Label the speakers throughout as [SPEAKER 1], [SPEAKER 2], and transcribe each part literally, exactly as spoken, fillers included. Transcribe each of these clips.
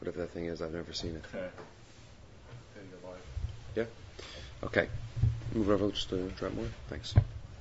[SPEAKER 1] what that thing is. I've never seen it.
[SPEAKER 2] Okay.
[SPEAKER 1] Yeah? Okay. Move over just a drop more. Thanks.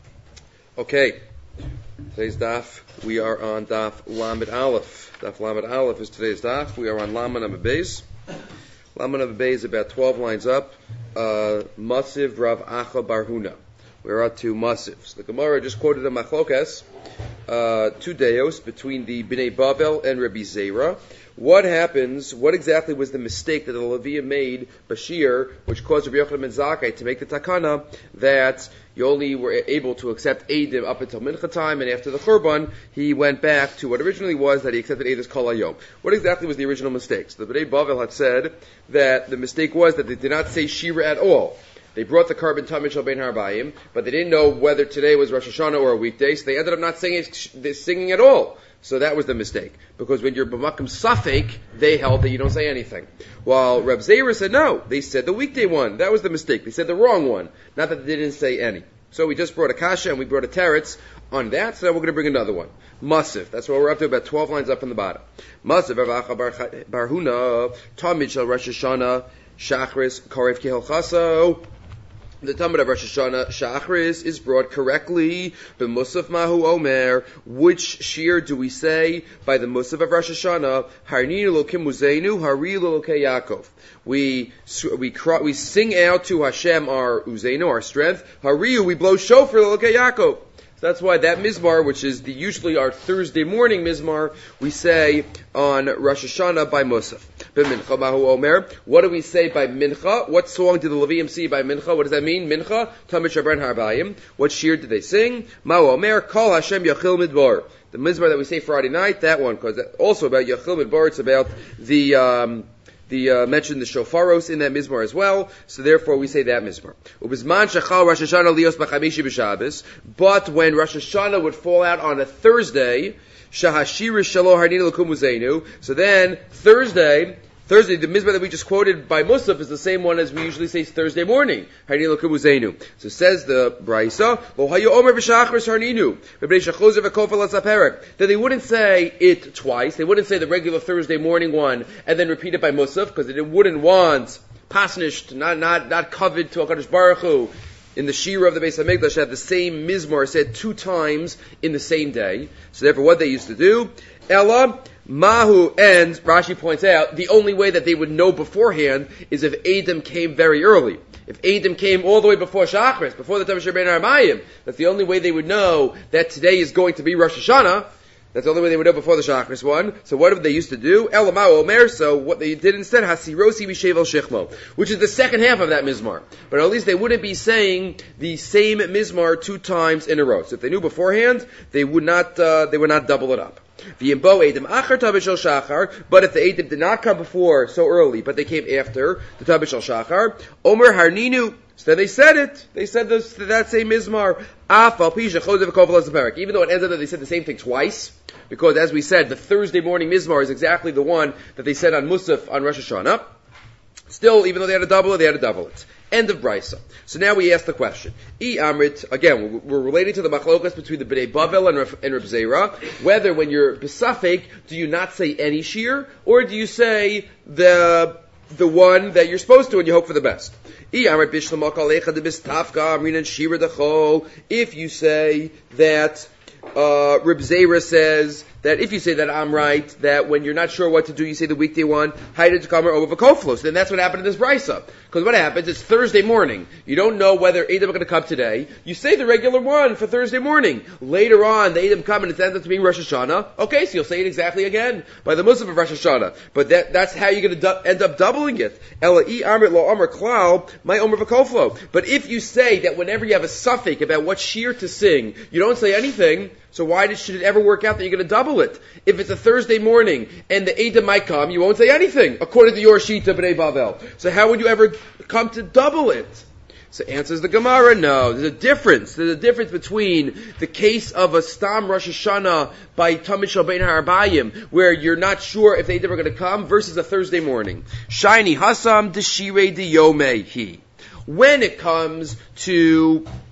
[SPEAKER 1] Okay. Today's daf, we are on daf Lamed Aleph. Daf Lamed Aleph is today's daf. We are on Lamed Amud Beis. Lamed Amud Beis is about twelve lines up. Uh, Masiv Rav Acha Bar Huna. We're up to Masiv. So the Gemara just quoted a machlokas, uh, two deos between the Bnei Bavel and Rabbi Zera. What happens, what exactly was the mistake that the Levium made, Bashir, which caused Rabbi Yochanan ben Zakkai to make the takana that you only were able to accept Eidim up until Mincha time, and after the Churban, he went back to what originally was that he accepted Eidim Kol Hayom. What exactly was the original mistake? So the Bnei Bavel had said that the mistake was that they did not say Shira at all. They brought the carbon Tamid Shel Bein Harbayim, but they didn't know whether today was Rosh Hashanah or a weekday, so they ended up not singing, singing at all. So that was the mistake. Because when you're b'makom safek, they held that you don't say anything. While Reb Zera said no, they said the weekday one. That was the mistake. They said the wrong one. Not that they didn't say any. So we just brought a kasha and we brought a teretz on that, so now we're going to bring another one. Masif. That's what we're up to, about twelve lines up in the bottom. Masif, Rav Acha Bar Huna, Tamid Shel Rosh Hashanah, Shachris, Karev Kehel Chaso. The Talmud of Rosh Hashanah Shachris is brought correctly. The Musaf Mahu Omer. Which shir do we say by the Musaf of Rosh Hashanah? Harninu Lokim Uzeinu, Hari Lokei Yaakov. We we we sing out to Hashem our Uzeinu, our strength. Hariu, we blow shofar Lokei Yaakov. So that's why that mizmar, which is the, usually our Thursday morning mizmar, we say on Rosh Hashanah by Musaf. B'mincha mahu omer. What do we say by mincha? What song did the Levium see by mincha? What does that mean? Mincha, Tamid Shel Bein Harbayim. What shir did they sing? Mahu omer, Kol Hashem Yachil Midbar. The mizmar that we say Friday night, that one, because also about Yachil Midbar, it's about the, um, The uh, mentioned the shofaros in that mizmar as well, so therefore we say that mizmar. But when Rosh Hashanah would fall out on a Thursday, so then Thursday, Thursday, the mizmar that we just quoted by Musaf is the same one as we usually say Thursday morning. So says the Braisa, that they wouldn't say it twice. They wouldn't say the regular Thursday morning one and then repeat it by Musaf, because they wouldn't want pasnished, not not not covered to HaKadosh Baruch Hu in the Shira of the Beis HaMikdash to have the same mizmar said two times in the same day. So therefore what they used to do, Ella, Mahu, and Rashi points out, the only way that they would know beforehand is if Eidim came very early. If Eidim came all the way before Shachris, before the Tamid Shel Bein Harbayim, that's the only way they would know that today is going to be Rosh Hashanah. That's the only way they would know before the Shachris one. So what did they used to do? Elamau Omer, so what they did instead, Hasirosi Mishevel Shechmo, which is the second half of that mizmar. But at least they wouldn't be saying the same mizmar two times in a row. So if they knew beforehand, they would not, uh, they would not double it up. But if the Eidim did not come before so early, but they came after the Tamid Shel Shachar, Omer Harninu, so they said it. They said this, that same mizmar. Even though it ends up that they said the same thing twice, because as we said, the Thursday morning mizmar is exactly the one that they said on Musaf on Rosh Hashanah. Still, even though they had to double it, they had to double it. End of Brisa. So now we ask the question. I Amrit, again, we're relating to the machlokas between the Bnei Bavel and Reb, and Reb Zera, whether when you're besafek, do you not say any shir, or do you say the the one that you're supposed to and you hope for the best? If you say that uh, Reb Zera says that if you say that I'm right, that when you're not sure what to do, you say the weekday one, Haided Kamer over Koflos. Then that's what happened in this Brisa. Because what happens, it's Thursday morning. You don't know whether Eidim are going to come today. You say the regular one for Thursday morning. Later on, the Eidim come and it ends up to being Rosh Hashanah. Okay, so you'll say it exactly again by the Musaf of Rosh Hashanah. But that, that's how you're going to du- end up doubling it. Ela I Amrit Lo Amr Klal, my Omer V'Koflo. But if you say that whenever you have a suffix about what shir to sing, you don't say anything, so why did, should it ever work out that you're going to double it? If it's a Thursday morning and the Eidim might come, you won't say anything, according to your Shita B'nei Bavel. So how would you ever come to double it? So answers the Gemara, no. There's a difference. There's a difference between the case of a Stam Rosh Hashanah by Tamid Shel Bein Harbayim, where you're not sure if the Eidim are going to come, versus a Thursday morning. Shiny Hasam Deshire Diyomehi. When it comes to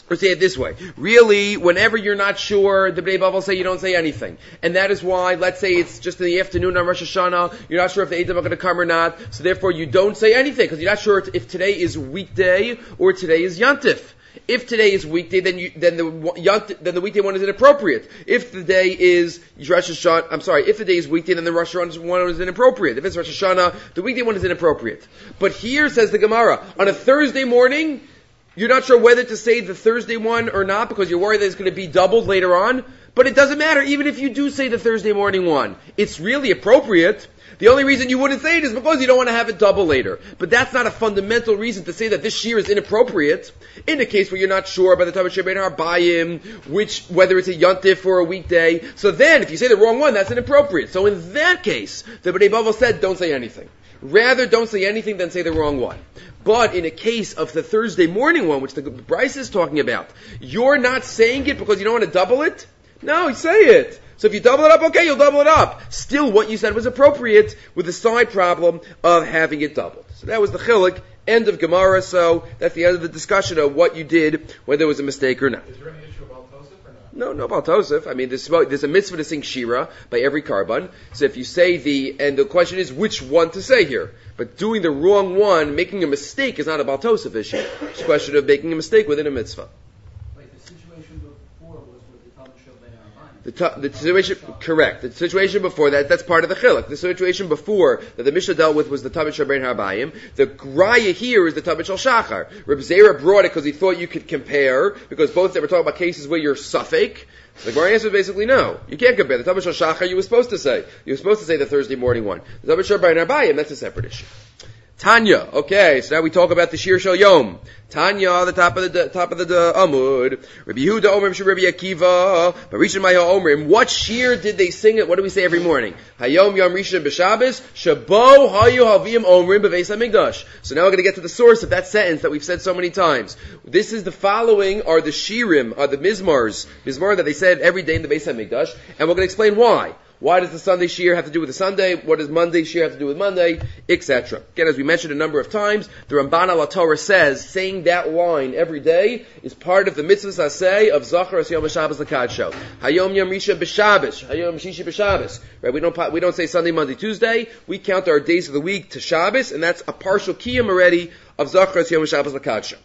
[SPEAKER 1] Or say it this way. Really, whenever you're not sure, the Bnei Bavel say you don't say anything. And that is why, let's say it's just in the afternoon on Rosh Hashanah, you're not sure if the Eidim are going to come or not, so therefore you don't say anything, because you're not sure if today is weekday or today is Yantif. If today is weekday, then you, then the then the weekday one is inappropriate. If the day is Rosh Hashanah, I'm sorry, if the day is weekday, then the Rosh Hashanah one is inappropriate. If it's Rosh Hashanah, the weekday one is inappropriate. But here, says the Gemara, on a Thursday morning, you're not sure whether to say the Thursday one or not because you're worried that it's going to be doubled later on. But it doesn't matter, even if you do say the Thursday morning one. It's really appropriate. The only reason you wouldn't say it is because you don't want to have it double later. But that's not a fundamental reason to say that this shear is inappropriate. In a case where you're not sure by the time of Shebein Harbayim, which, whether it's a Yontif or a weekday. So then, if you say the wrong one, that's inappropriate. So in that case, the Bnei Bavel said, don't say anything. Rather, don't say anything than say the wrong one. But in a case of the Thursday morning one, which the Bryce is talking about, you're not saying it because you don't want to double it? No, you say it. So if you double it up, okay, you'll double it up. Still, what you said was appropriate with the side problem of having it doubled. So that was the chiluk, end of Gemara. So that's the end of the discussion of what you did, whether it was a mistake or not.
[SPEAKER 2] Is there any issue about Tosef or not?
[SPEAKER 1] No, no about Tosef. I mean, there's, there's a mitzvah to sing Shira by every carbon. So if you say the, and the question is which one to say here. But doing the wrong one, making a mistake is not a Baal Tosef issue. It's a question of making a mistake within a mitzvah.
[SPEAKER 3] Wait, the situation before was with the Talmud Shel Ben Arbaim.
[SPEAKER 1] The, ta- the situation, correct. The situation before that, that's part of the chiluk. The situation before that the Mishnah dealt with was the Talmud Shel Ben Harbayim. The graya here is the Talmud Shel Shachar. Reb Zera brought it because he thought you could compare, because both they were talking about cases where you're suffik. The Gemara answer is basically no. You can't compare. The Talmud Shel Shachar you were supposed to say. You were supposed to say the Thursday morning one. The Talmud Shel Ben Harbayim, that's a separate issue. Tanya. Okay, so now we talk about the Shir Shel Yom. Tanya, the top of the top of the, the Amud. Rabbi Yehuda Omrim Shir Rabbi Akiva. Barishan Maya Omrim. What Shir did they sing it? What do we say every morning? Hayom Yom Rishon B'Shabbos. Shabo Hayu Havim Omrim B'Veis HaMikdash. So now we're going to get to the source of that sentence that we've said so many times. This is the following are the Shirim, are the Mizmars, Mizmar that they said every day in the Beis HaMikdash, and we're going to explain why. Why does the Sunday Shir have to do with the Sunday? What does Monday Shir have to do with Monday? et cetera. Again, as we mentioned a number of times, the Ramban al Torah says saying that line every day is part of the mitzvah saseh of Zachar as Yom HaShabbos L'Kadsho. Hayom Yom Risha B'Shabbos. Hayom Shishi B'Shabbos. Right? We don't we don't say Sunday, Monday, Tuesday. We count our days of the week to Shabbos, and that's a partial kiyum already of Zachar as Yom HaShabbos L'Kadsho.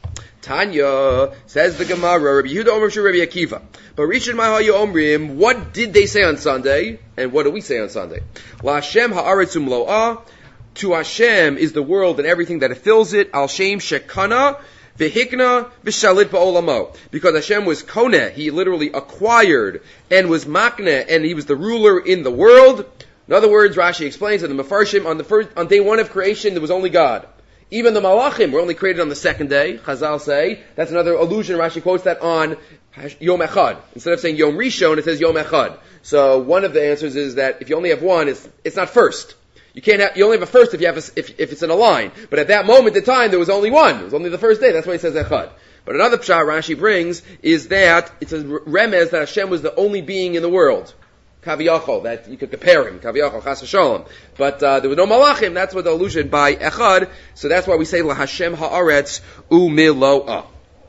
[SPEAKER 1] Tanya, says the Gemara, Rabbi Yehuda Omer Shur Rabbi Akiva. But Rishon Mahayu Omrim, what did they say on Sunday? And what do we say on Sunday? La Hashem ha'aretz umlo'ah. To Hashem is the world and everything that it fills it. Al Shem shekana v'hikna v'shalit ba'olamo. Because Hashem was koneh, he literally acquired, and was makneh, and he was the ruler in the world. In other words, Rashi explains that the Mefarshim, on the first, on day one of creation, there was only God. Even the Malachim were only created on the second day. Chazal say that's another allusion. Rashi quotes that on Yom Echad. Instead of saying Yom Rishon, it says Yom Echad. So one of the answers is that if you only have one, it's it's not first. You can't have you only have a first if you have a, if if it's in a line. But at that moment in time, there was only one. It was only the first day. That's why he says Echad. But another pshat Rashi brings is that it's a remez that Hashem was the only being in the world. Kaviyachol, that you could compare him, Kaviyachol, Chas v'Shalom. But uh, there was no Malachim, that's what the allusion by Echad, so that's why we say La Hashem Haaretz Umiloah.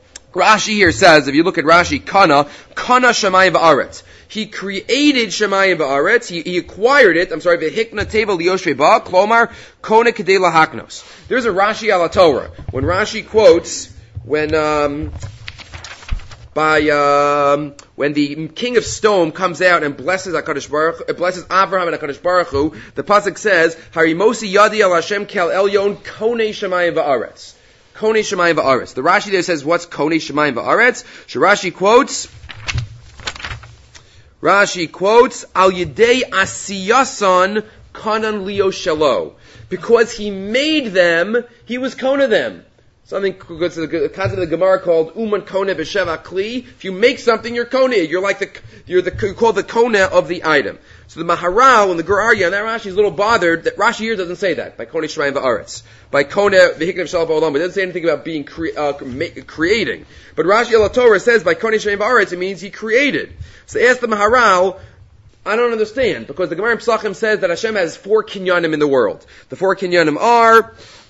[SPEAKER 1] Rashi here says, if you look at Rashi, Kana, Kana Shemayim V'Aretz. He created Shemayim V'Aretz, he, he acquired it, I'm sorry, V'Hikna Teva Liyoshvei Ba, Klomar, Kona Kedei Lahaknos. There's a Rashi ala Torah. When Rashi quotes, when, um, by um, when the king of Stone comes out and blesses HaKadosh Baruch Hu, blesses Avraham and HaKadosh Baruch Hu, the pasuk says, Harimosi Yadi al Hashem Kel Elyon Konei Shemayim V'Aretz. Konei Shemayim V'Aretz. The Rashi there says, what's Konei Shemayim V'Aretz? So Rashi quotes, Rashi quotes, Al Yedei Asiyasan Kanan Leo Shalo. Because he made them, he was Kona them. Something goes to the concept of the Gemara called Uman Kone B'Sheva Kli. If you make something, you're Kone. You're like the, you're the, you're called the Kone of the item. So the Maharal and the Gur Aryeh, and that Rashi is a little bothered that Rashi here doesn't say that, by Kone Shemayim V'Aretz. By Kone V'Hikna V'Shalom Ba'olam. It doesn't say anything about being, cre- uh, creating. But Rashi al Torah says by Kone Shemayim V'Aretz, it means he created. So ask the Maharal, I don't understand, because the Gemara in Pesachim says that Hashem has four kinyanim in the world. The four kinyanim are,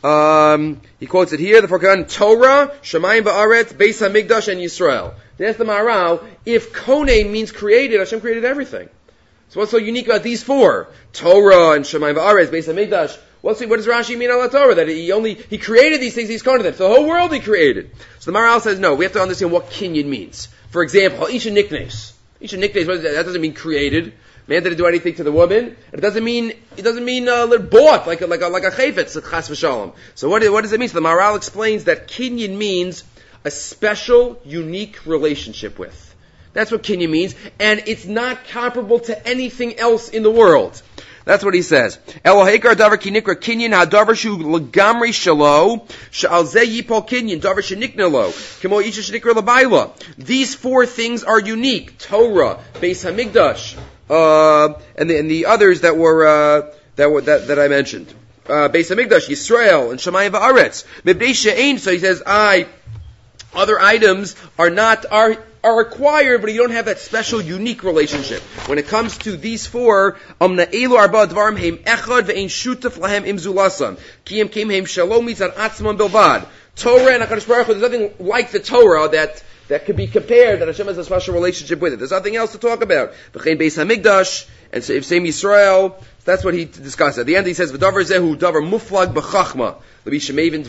[SPEAKER 1] Um, he quotes it here, the Forkan, Torah, Shemayim Ba'aretz, Beis HaMikdash, and Yisrael. That's the Maharal. If Kone means created, Hashem created everything. So what's so unique about these four? Torah and Shemayim Ba'aretz, Beis HaMikdash. What's, what does Rashi mean on the Torah? That he only, he created these things, he's Kone them. So the whole world he created. So the Maharal says, no, we have to understand what kinyan means. For example, Isha Niknes. Isha Niknes, what is that? That doesn't mean created. Man didn't do anything to the woman. It doesn't mean it doesn't mean uh, bought like a, like a, like a chayfetz, chas v'shalom. So what what does it mean? So the Maharal explains that kinyan means a special, unique relationship with. That's what kinyan means, and it's not comparable to anything else in the world. That's what he says. Elohekar davar kinikra kinyan hadavar shu legamri shalo shal zeh yipol kinyan davar shenikna lo kemo isha shenikra labayla. These four things are unique: Torah, Beis Hamikdash, uh, and the and the others that were uh, that were that, that I mentioned. Uh, Beis Hamikdash, Yisrael, and Shemayim Va'aretz. Mibdei she'ein. So he says, I other items are not are. are required, but you don't have that special, unique relationship. When it comes to these four, Amna Elu Arba Dvarim Heim Echad Ve'ein Shutaf Lahem Im Zulasam Kiyem Kim Heim Shalom Mitzad Atzman Bilvad. Torah and HaKadosh Baruch Hu, there's nothing like the Torah that that could be compared, that Hashem has a special relationship with it. There's nothing else to talk about. V'chein Beis HaMikdash, and so if same Yisrael, that's what he discussed. At the end he says, V'davar Zehu Davar Muflag B'chachma. But these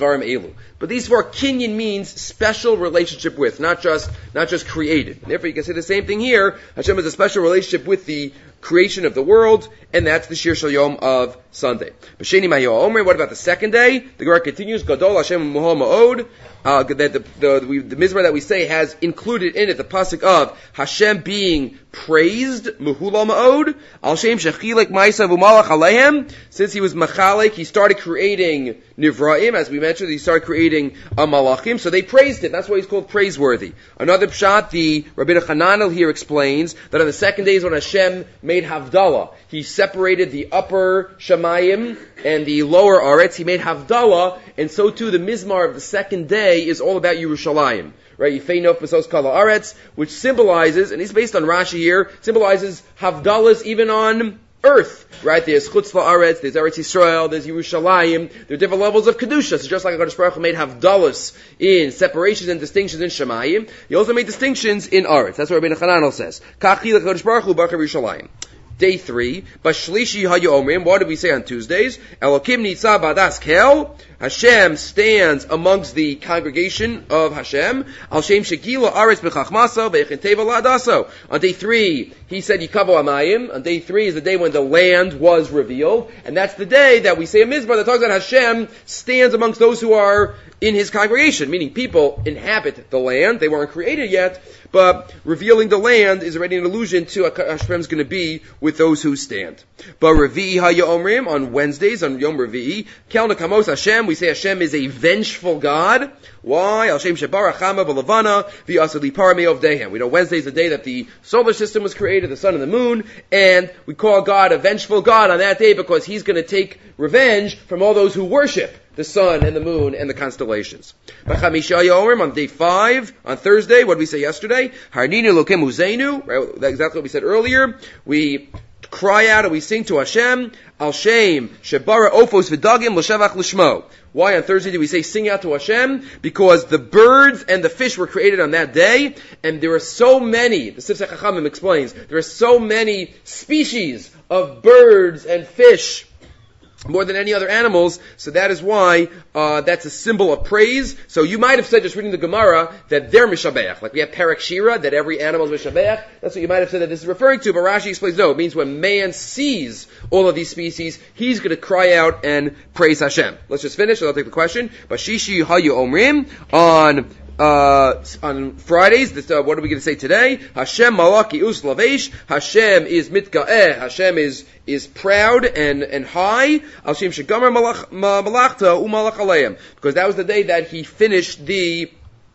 [SPEAKER 1] four kinyan means special relationship with, not just not just created. And therefore, you can say the same thing here. Hashem has a special relationship with the creation of the world, and that's the Shir Shal Yom of Sunday. B'sheni Mayo Omer. What about the second day? The Gemara continues. Gadol Hashem Muhol Ma'od. Uh, that the the, we, the mizmor that we say has included in it the pasuk of Hashem being praised, Muhula Ma'od. Al Shem Shechilek Ma'isa V'Malach Alehem. Since he was Machalek, he started creating Nivraim, as we mentioned, he started creating a Malachim, so they praised it. That's why he's called praiseworthy. Another pshat, the Rabbi Hananel here explains that on the second day is when Hashem made Havdalah. He separated the upper Shemayim and the lower Aretz. He made Havdalah, and so too the Mizmar of the second day is all about Yerushalayim. Right, Yifei Nof B'sos Kala Aretz, which symbolizes, and he's based on Rashi here, symbolizes Havdalahs even on earth, right? There's Chutz La'aretz, there's Eretz Yisrael, there's Yerushalayim. There are different levels of Kedusha. So just like HaKadosh Baruch Hu made Havdalas in separations and distinctions in Shemayim, he also made distinctions in Aretz. That's what Rabbi Hananel says. Kachil HaKadosh Baruch Hu B'achar Yerushalayim. Day three, Bashlishi HaYomrim. What did we say on Tuesdays? Elokim Nitzav B'adas Kel. Hashem stands amongst the congregation of Hashem. Al Shem Shekila Aretz B'chachmasa Ve'echin Teva La'adaso. On day three, he said Yikavu Amayim. On day three is the day when the land was revealed, and that's the day that we say a Mizmar that talks about Hashem stands amongst those who are in His congregation, meaning people inhabit the land. They weren't created yet, but revealing the land is already an allusion to Hashem's going to be with those who stand. But Revi'i HaYomrim, on Wednesdays, on Yom Revi'i, Kel Nekamos Hashem, we say Hashem is a vengeful God. Why? Hashem Shebarach Chama V'Levana V'Yaseh Lipar Me'ov Dehem. We know Wednesday is the day that the solar system was created, the sun and the moon, and we call God a vengeful God on that day because He's going to take revenge from all those who worship the sun and the moon and the constellations. B'chamisha Yomrim, on day five, on Thursday, what did we say yesterday? Harninu Lokim Uzeinu, right? That's exactly what we said earlier. We cry out and we sing to Hashem, Al Shem, Shebara Ofos V'Dagim L'Shevach L'Shmo. Why on Thursday do we say sing out to Hashem? Because the birds and the fish were created on that day, and there are so many, the Sifsei Chachamim explains, there are so many species of birds and fish, more than any other animals, so that is why uh, that's a symbol of praise. So you might have said, just reading the Gemara, that they're Mishabeach. Like we have Perek Shira, that every animal is Mishabeach. That's what you might have said that this is referring to, but Rashi explains, no, it means when man sees all of these species, he's going to cry out and praise Hashem. Let's just finish, and I'll take the question. Bashishi Hayu Omrim, on Uh, on Fridays, this, uh, what are we going to say today? Hashem Malaki Us Lavesh. Hashem is mitga'eh. Hashem is is proud and and high. Al Shem Shegamer Malachta Umalach Aleim. Because that was the day that he finished the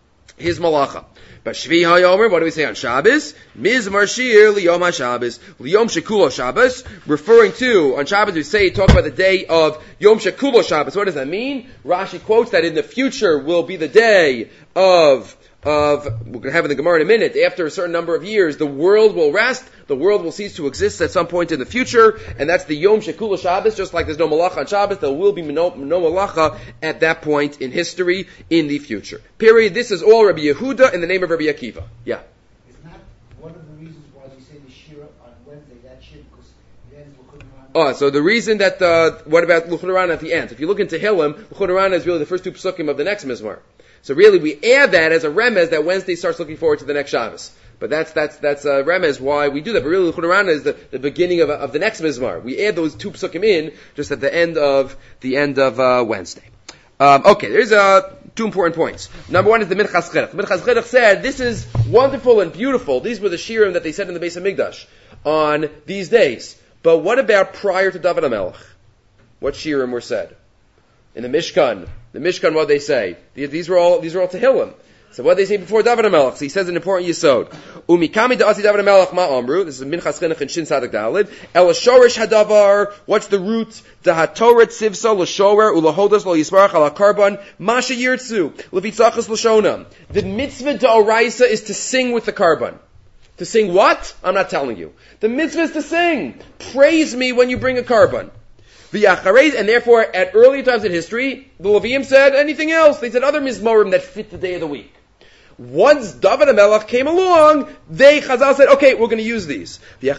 [SPEAKER 1] his malacha. But Shvi HaYomer, what do we say on Shabbos? Mizmar Shir Liyom HaShabbos, Liyom Shekulo Shabbos, referring to, on Shabbos we say, talk about the day of Yom Shekulo Shabbos. What does that mean? Rashi quotes that in the future will be the day of of, we're going to have in the Gemara in a minute, after a certain number of years, the world will rest, the world will cease to exist at some point in the future, and that's the Yom Shekula Shabbos, just like there's no Malacha on Shabbos, there will be no, no Malacha at that point in history, in the future. Period. This is all Rabbi Yehuda in the name of Rabbi Akiva. Yeah.
[SPEAKER 2] Is not one of the reasons why you say the Shira on Wednesday, that shit, because it ends L'chud Haran?
[SPEAKER 1] Oh, so the reason that, uh, what about L'chud Haran at the end? If you look into Tehillim, L'chud Haran is really the first two psukim of the next Mizmor. So really, we add that as a remez that Wednesday starts looking forward to the next Shabbos. But that's that's that's a remez why we do that. But really, L'chud Haran is the, the beginning of, of the next Mizmar. We add those two psukim in just at the end of the end of uh, Wednesday. Um, okay, there's uh, two important points. Number one is the Minchas Chinuch. The Minchas Chinuch said this is wonderful and beautiful. These were the shirim that they said in the Beis Hamikdash on these days. But what about prior to David HaMelech? What shirim were said in the Mishkan? The Mishkan, what they say? These were all, these were all Tehillim. So what they say before David HaMelech? So he says an important yesod. Umikami da'asi David HaMelech ma amru. This is Minchas Chinuch and Shin Sadak Dalid. El shorish hadavar. What's the root? Dahatoret sivsa l'shorer ulahodas lo yisbarach ala karban masha yirtzu levitzachas l'shonam. The mitzvah d'oraisa is to sing with the karban. To sing what? I'm not telling you. The mitzvah is to sing. Praise me when you bring a karban. And therefore, at earlier times in history, the Leviim said anything else. They said other mizmorim that fit the day of the week. Once David HaMelech came along, they, Chazal said, okay, we're going to use these. He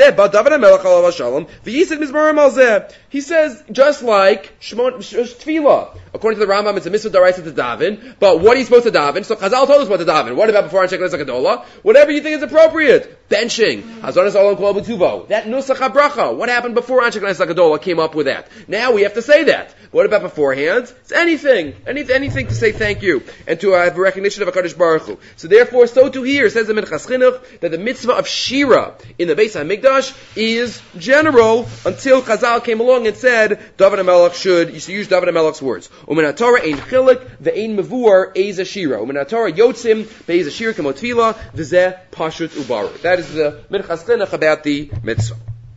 [SPEAKER 1] says, just like Tefillah. According to the Rambam, it's a mitzvah d'oraisa to daven, but what are you supposed to daven? So Chazal told us what to daven. What about before Anshe Knesset Gedola? Whatever you think is appropriate. Benching. Hazonas Olam Kol B'Tuvo. That Nusach HaBracha. What happened before Anshe Knesset Gedola came up with that? Now we have to say that. What about beforehand? It's anything. Any, anything to say thank you. And to have a recognition of HaKadosh Baruch Hu. So therefore, so too here, says the Minchas Chinuch, that the mitzvah of Shira in the Beis HaMikdash is general until Chazal came along and said, David HaMelech should, you should use David HaMelech's words. Umin HaTorah ein chilik, ve'ein mevuar, eiza shira. Umin HaTorah yotzim, be'eiza shira kemo tefillah, v'zeh pashut ubaru. That is the Minchas Chinuch about the mitzvah.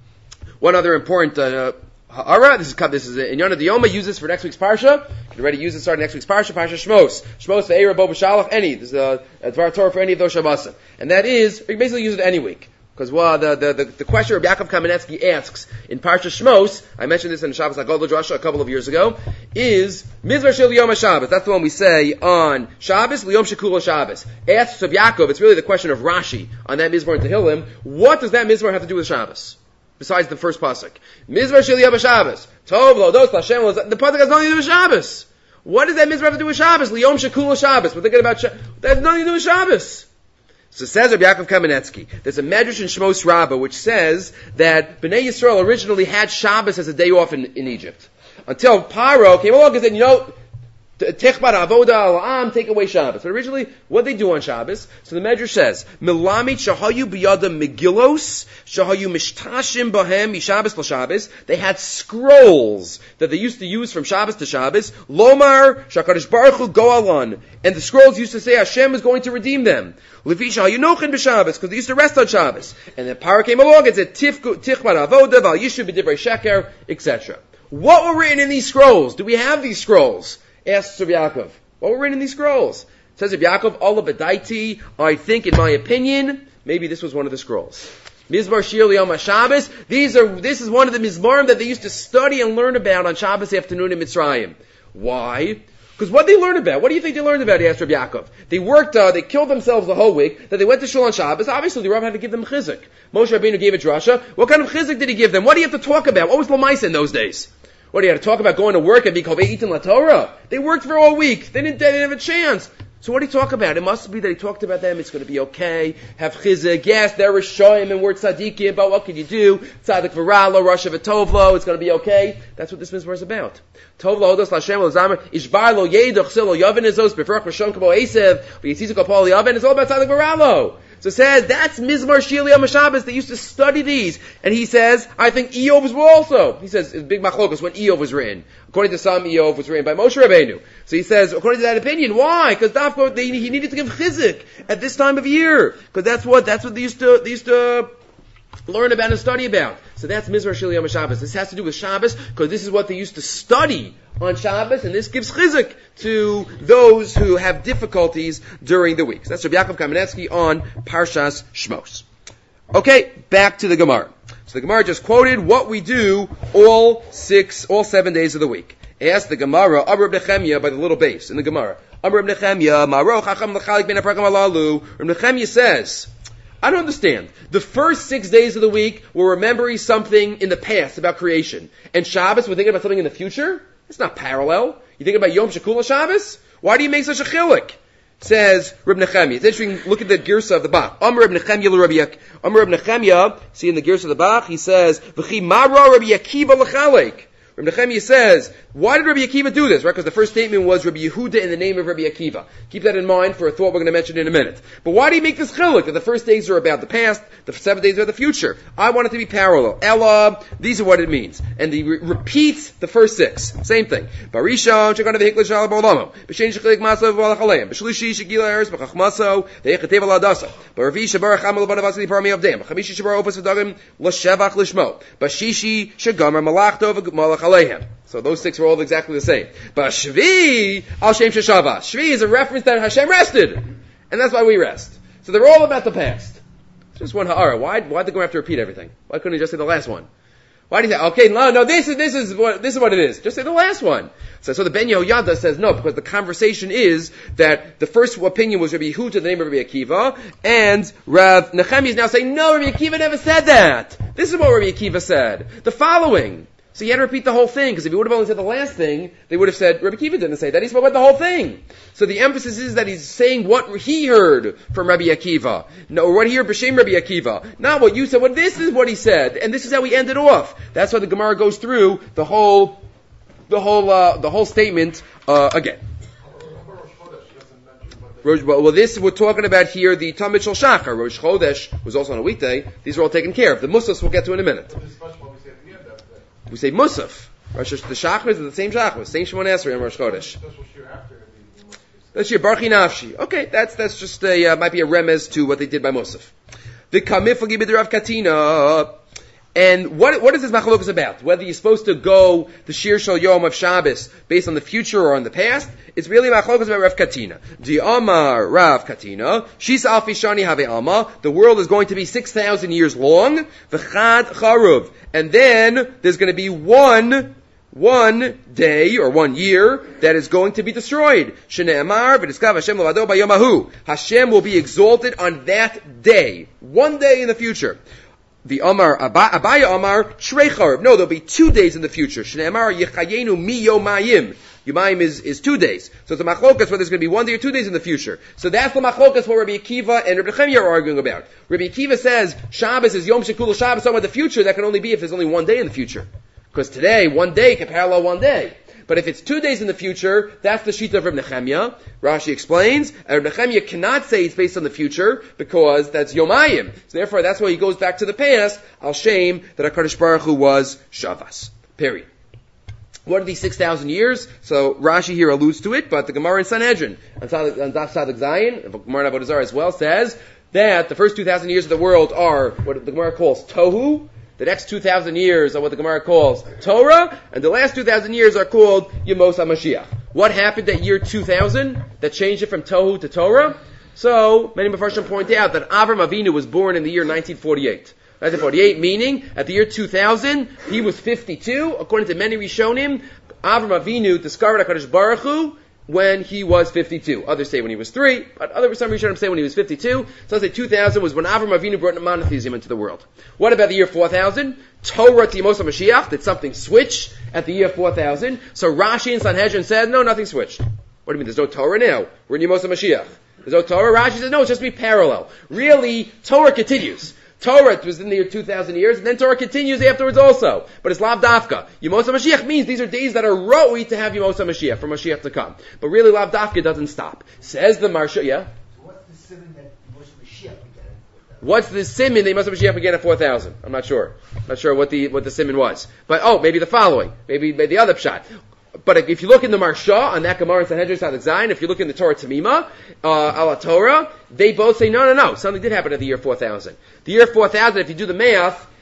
[SPEAKER 1] One other important, uh, ha'ara, this is, this is in Yonah Diyoma, use this for next week's parsha. You can already use it starting next week's parsha, parsha Shmos. Shmos ve'eira bo b'shalach, any. This is a, a Dvar Torah for any of those Shabbosim. And that is, you can basically use it any week. Because well, the, the, the, the question Rabbi Yaakov Kamenetsky asks in Parsha Shmos, I mentioned this in Shabbos HaGadol Drasha a couple of years ago, is Mizmar Shel Yom HaShabbos. That's the one we say on Shabbos, Liyom Shekula Shabbos. Asks of Yaakov, it's really the question of Rashi on that Mizmar in Tehillim. What does that Mizmar have to do with Shabbos? Besides the first pasuk. Mizmar Shel Yom HaShabbos. Tov lo dos Lashem. The pasuk has nothing to do with Shabbos. What does that Mizmar have to do with Shabbos? Liyom Shekula Shabbos. We're thinking about Shabbos. That has nothing to do with Shabbos. So says Rabbi Yaakov Kamenetsky, there's a Medrash in Shmos Rabbah which says that Bnei Yisrael originally had Shabbos as a day off in, in Egypt. Until Paro came along and said, you know, Techbar Avoda Al'am, take away Shabbos. But originally, what they do on Shabbos? So the Medrash says, Milamit shahayu biyada megillos, shahayu mishtashim bahem mishabbos l'Shabbos. They had scrolls that they used to use from Shabbos to Shabbos. Lomar, shakadosh baruch hu go'alan. And the scrolls used to say Hashem is going to redeem them. Levi shahayu nochin b'Shabbos, because they used to rest on Shabbos. And then Paro came along and said, Techbar Avoda, Val Yishu b'divrei sheker, et cetera. What were written in these scrolls? Do we have these scrolls? Asks Rabbi Yaakov. What were written in these scrolls? Says Rabbi Yaakov, Allah B'daiti, I think, in my opinion, maybe this was one of the scrolls. Mizmar Shir L'Yom HaShabbos. These are, this is one of the Mizmarim that they used to study and learn about on Shabbos afternoon in Mitzrayim. Why? Because what they learned about? What do you think they learned about? He asked Rabbi Yaakov. They worked, uh, they killed themselves the whole week, then they went to Shul on Shabbos. Obviously, the Rav had to give them chizuk. Moshe Rabbeinu gave a drasha. What kind of chizuk did he give them? What do you have to talk about? What was Lamaisa in those days? What do you have to talk about going to work and be called Eitan La Torah? They worked for all week. They didn't, they didn't have a chance. So what did he talk about? It must be that he talked about them. It's going to be okay. Have chizuk. Yes, they're Rishoyim and we're tzaddikim, but what can you do? Tzaddik v'ralo, Rosh v'tovlo. It's going to be okay. That's what this mizmor is about. Tovlo odos l'Hashem l'zamer ishbar lo yeduch silo yavin ezos b'frach rishon kabo esev v'yitzizuk apol yavin. It's all about tzaddik v'ralo. So it says, that's Mizmar Shir L'Yom HaShabbos. They used to study these. And he says, I think Eov were also. He says, it's big machlokas when Eov was written. According to some, Eov was written by Moshe Rabbeinu. So he says, according to that opinion, why? Because Dafko, they, he needed to give chizuk at this time of year. Because that's what, that's what they used to, they used to learn about and study about. So that's Mizrach Shel Yom HaShabbos. This has to do with Shabbos, because this is what they used to study on Shabbos, and this gives chizuk to those who have difficulties during the week. So that's Rabbi Yaakov Kamenetsky on Parshas Shmos. Okay, back to the Gemara. So the Gemara just quoted what we do all six, all seven days of the week. Asked the Gemara, Amar Reb Nechemia, by the little base in the Gemara. Amar Reb Nechemia, Maro Chacham L'chalik Ben HaPrakam Alalu. Reb Nechemia says, I don't understand. The first six days of the week, we're remembering something in the past about creation. And Shabbos, we're thinking about something in the future? It's not parallel. You think about Yom Shekula Shabbos? Why do you make such a chilik? Says Reb Nechemia. It's interesting, look at the girsa of the Bach. Amar Reb Nechemia l'Rabbi Yak. Amar Reb Nechemia, see in the girsa of the Bach, he says, V'chi mara Rabbi Akiva l'chalek. Rabbi Nechemia says, why did Rabbi Akiva do this? Right? Because the first statement was Rabbi Yehuda in the name of Rabbi Akiva. Keep that in mind for a thought we're going to mention in a minute. But why do you make this chiluk? That the first days are about the past, the seven days are the future. I want it to be parallel. Ella, these are what it means. And he re- repeats the first six. Same thing. Barishon, shekana v'hikla shalom b'olamo. B'shen shechilik maso v'alachaleim. B'shlishi shekila eres b'chachmaso. V'yechatev al'adasa. B'ravi shabar chamal v'navasi l'parmi avdem. B'chamishi shabar opus v'dagim l'shevach l'shmo. B'shishi shegamar malachto v'malach alehem. So those six were all exactly the same. But Shvi, Al Shem Sheshava. Shvi is a reference that Hashem rested. And that's why we rest. So they're all about the past. Just one ha'ara. Why, why'd the Gemara have to repeat everything? Why couldn't he just say the last one? Why do you say, okay, no, no, this is, this is what, this is what it is. Just say the last one. So, so the Ben Yehoyada says no, because the conversation is that the first opinion was Rabbi Yehuda, the name of Rabbi Akiva, and Rav Nechemia is now saying, no, Rabbi Akiva never said that. This is what Rabbi Akiva said. The following. So you had to repeat the whole thing, because if he would have only said the last thing, they would have said, Rabbi Akiva didn't say that, he spoke about the whole thing. So the emphasis is that he's saying what he heard from Rabbi Akiva. No, or what he heard b'shem Rabbi Akiva. Not what you said, well this is what he said, and this is how he ended off. That's why the Gemara goes through the whole, the whole, uh, the whole statement, uh, again. Rosh, well, this we're talking about here, the Tamid Shel Shachar. Rosh Chodesh was also on a weekday. These are all taken care of. The Musaf we'll get to in a minute. We say Musaf. Rosh the Shachar is the same Shachar, same Shemon Esrei and Rosh Chodesh. That's your Barchi Nafshi. Okay, that's that's just a uh, might be a remez to what they did by Musaf. The Kamifal Gibid Rav Katina. And what what is this machlokas about? Whether you're supposed to go the Shir Shal Yom of Shabbos based on the future or on the past, it's really machlokas about Rav Katina. Di Amar Rav Katina, Shisa Alfi Shani Have Alma, the world is going to be six thousand years long, V'chad Charuv. And then there's going to be one one day or one year that is going to be destroyed. Shne'emar v'niskav Hashem levado b'yomahu. Hashem will be exalted on that day. One day in the future. The Amar, Abaya Amar, Shrei Charib. No, there'll be two days in the future. Shne'emar Yechayenu mi yomayim. Yomayim is, is two days. So it's a machlokas where there's going to be one day or two days in the future. So that's the machlokas what Rabbi Akiva and Rabbi Nechemia are arguing about. Rabbi Akiva says Shabbos is Yom Shekula Shabbos, talking about the future. That can only be if there's only one day in the future. Because today, one day can parallel one day. But if it's two days in the future, that's the shita of Rabbi Nechemia. Rashi explains, and Rabbi Nechemia cannot say it's based on the future, because that's Yomayim. So therefore, that's why he goes back to the past, al shem, that HaKadosh Baruch Hu was Shavas. Period. What are these six thousand years? So Rashi here alludes to it, but the Gemara in Sanhedrin, on Daf Sadik Zayin, and Gemara in Avodah Zarah as well, says that the first two thousand years of the world are what the Gemara calls Tohu. The next two thousand years are what the Gemara calls Torah, and the last two thousand years are called Yemos HaMashiach. What happened at year two thousand that changed it from Tohu to Torah? So, many Mefarshim point out that Avram Avinu was born in the year nineteen forty-eight. nineteen forty-eight, meaning, at the year two thousand, he was fifty-two. According to many Rishonim, Avram Avinu discovered HaKadosh Baruch Hu when he was fifty-two. Others say when he was three, but other some Rishonim say when he was fifty-two. So I say two thousand was when Avram Avinu brought monotheism into the world. What about the year four thousand? Torah to Yemos HaMashiach, did something switch at the year four thousand? So Rashi and Sanhedrin said, no, nothing switched. What do you mean, there's no Torah now? We're in Yemos HaMashiach. There's no Torah? Rashi says, no, it's just to be parallel. Really, Torah continues. Torah was in the year two thousand years, and then Torah continues afterwards also. But it's Lav Dafka. Yemos HaMashiach means these are days that are roi to have Yemos HaMashiach, for Mashiach to come. But really, Lav Dafka doesn't stop. Says the Marsha, yeah?
[SPEAKER 2] So what's the simon that Yemos HaMashiach began at?
[SPEAKER 1] What's the simon that Yemos HaMashiach began at four thousand? I'm not sure. Not sure what the what the simon was. But, oh, maybe the following. Maybe, maybe the other pshat. But if you look in the Marsha, on that Gemara in Sanhedrin Sadik Zayin, if you look in the Torah Tamima, uh, ala Torah, they both say, no, no, no, something did happen at the year four thousand. The year four thousand, if you do the math,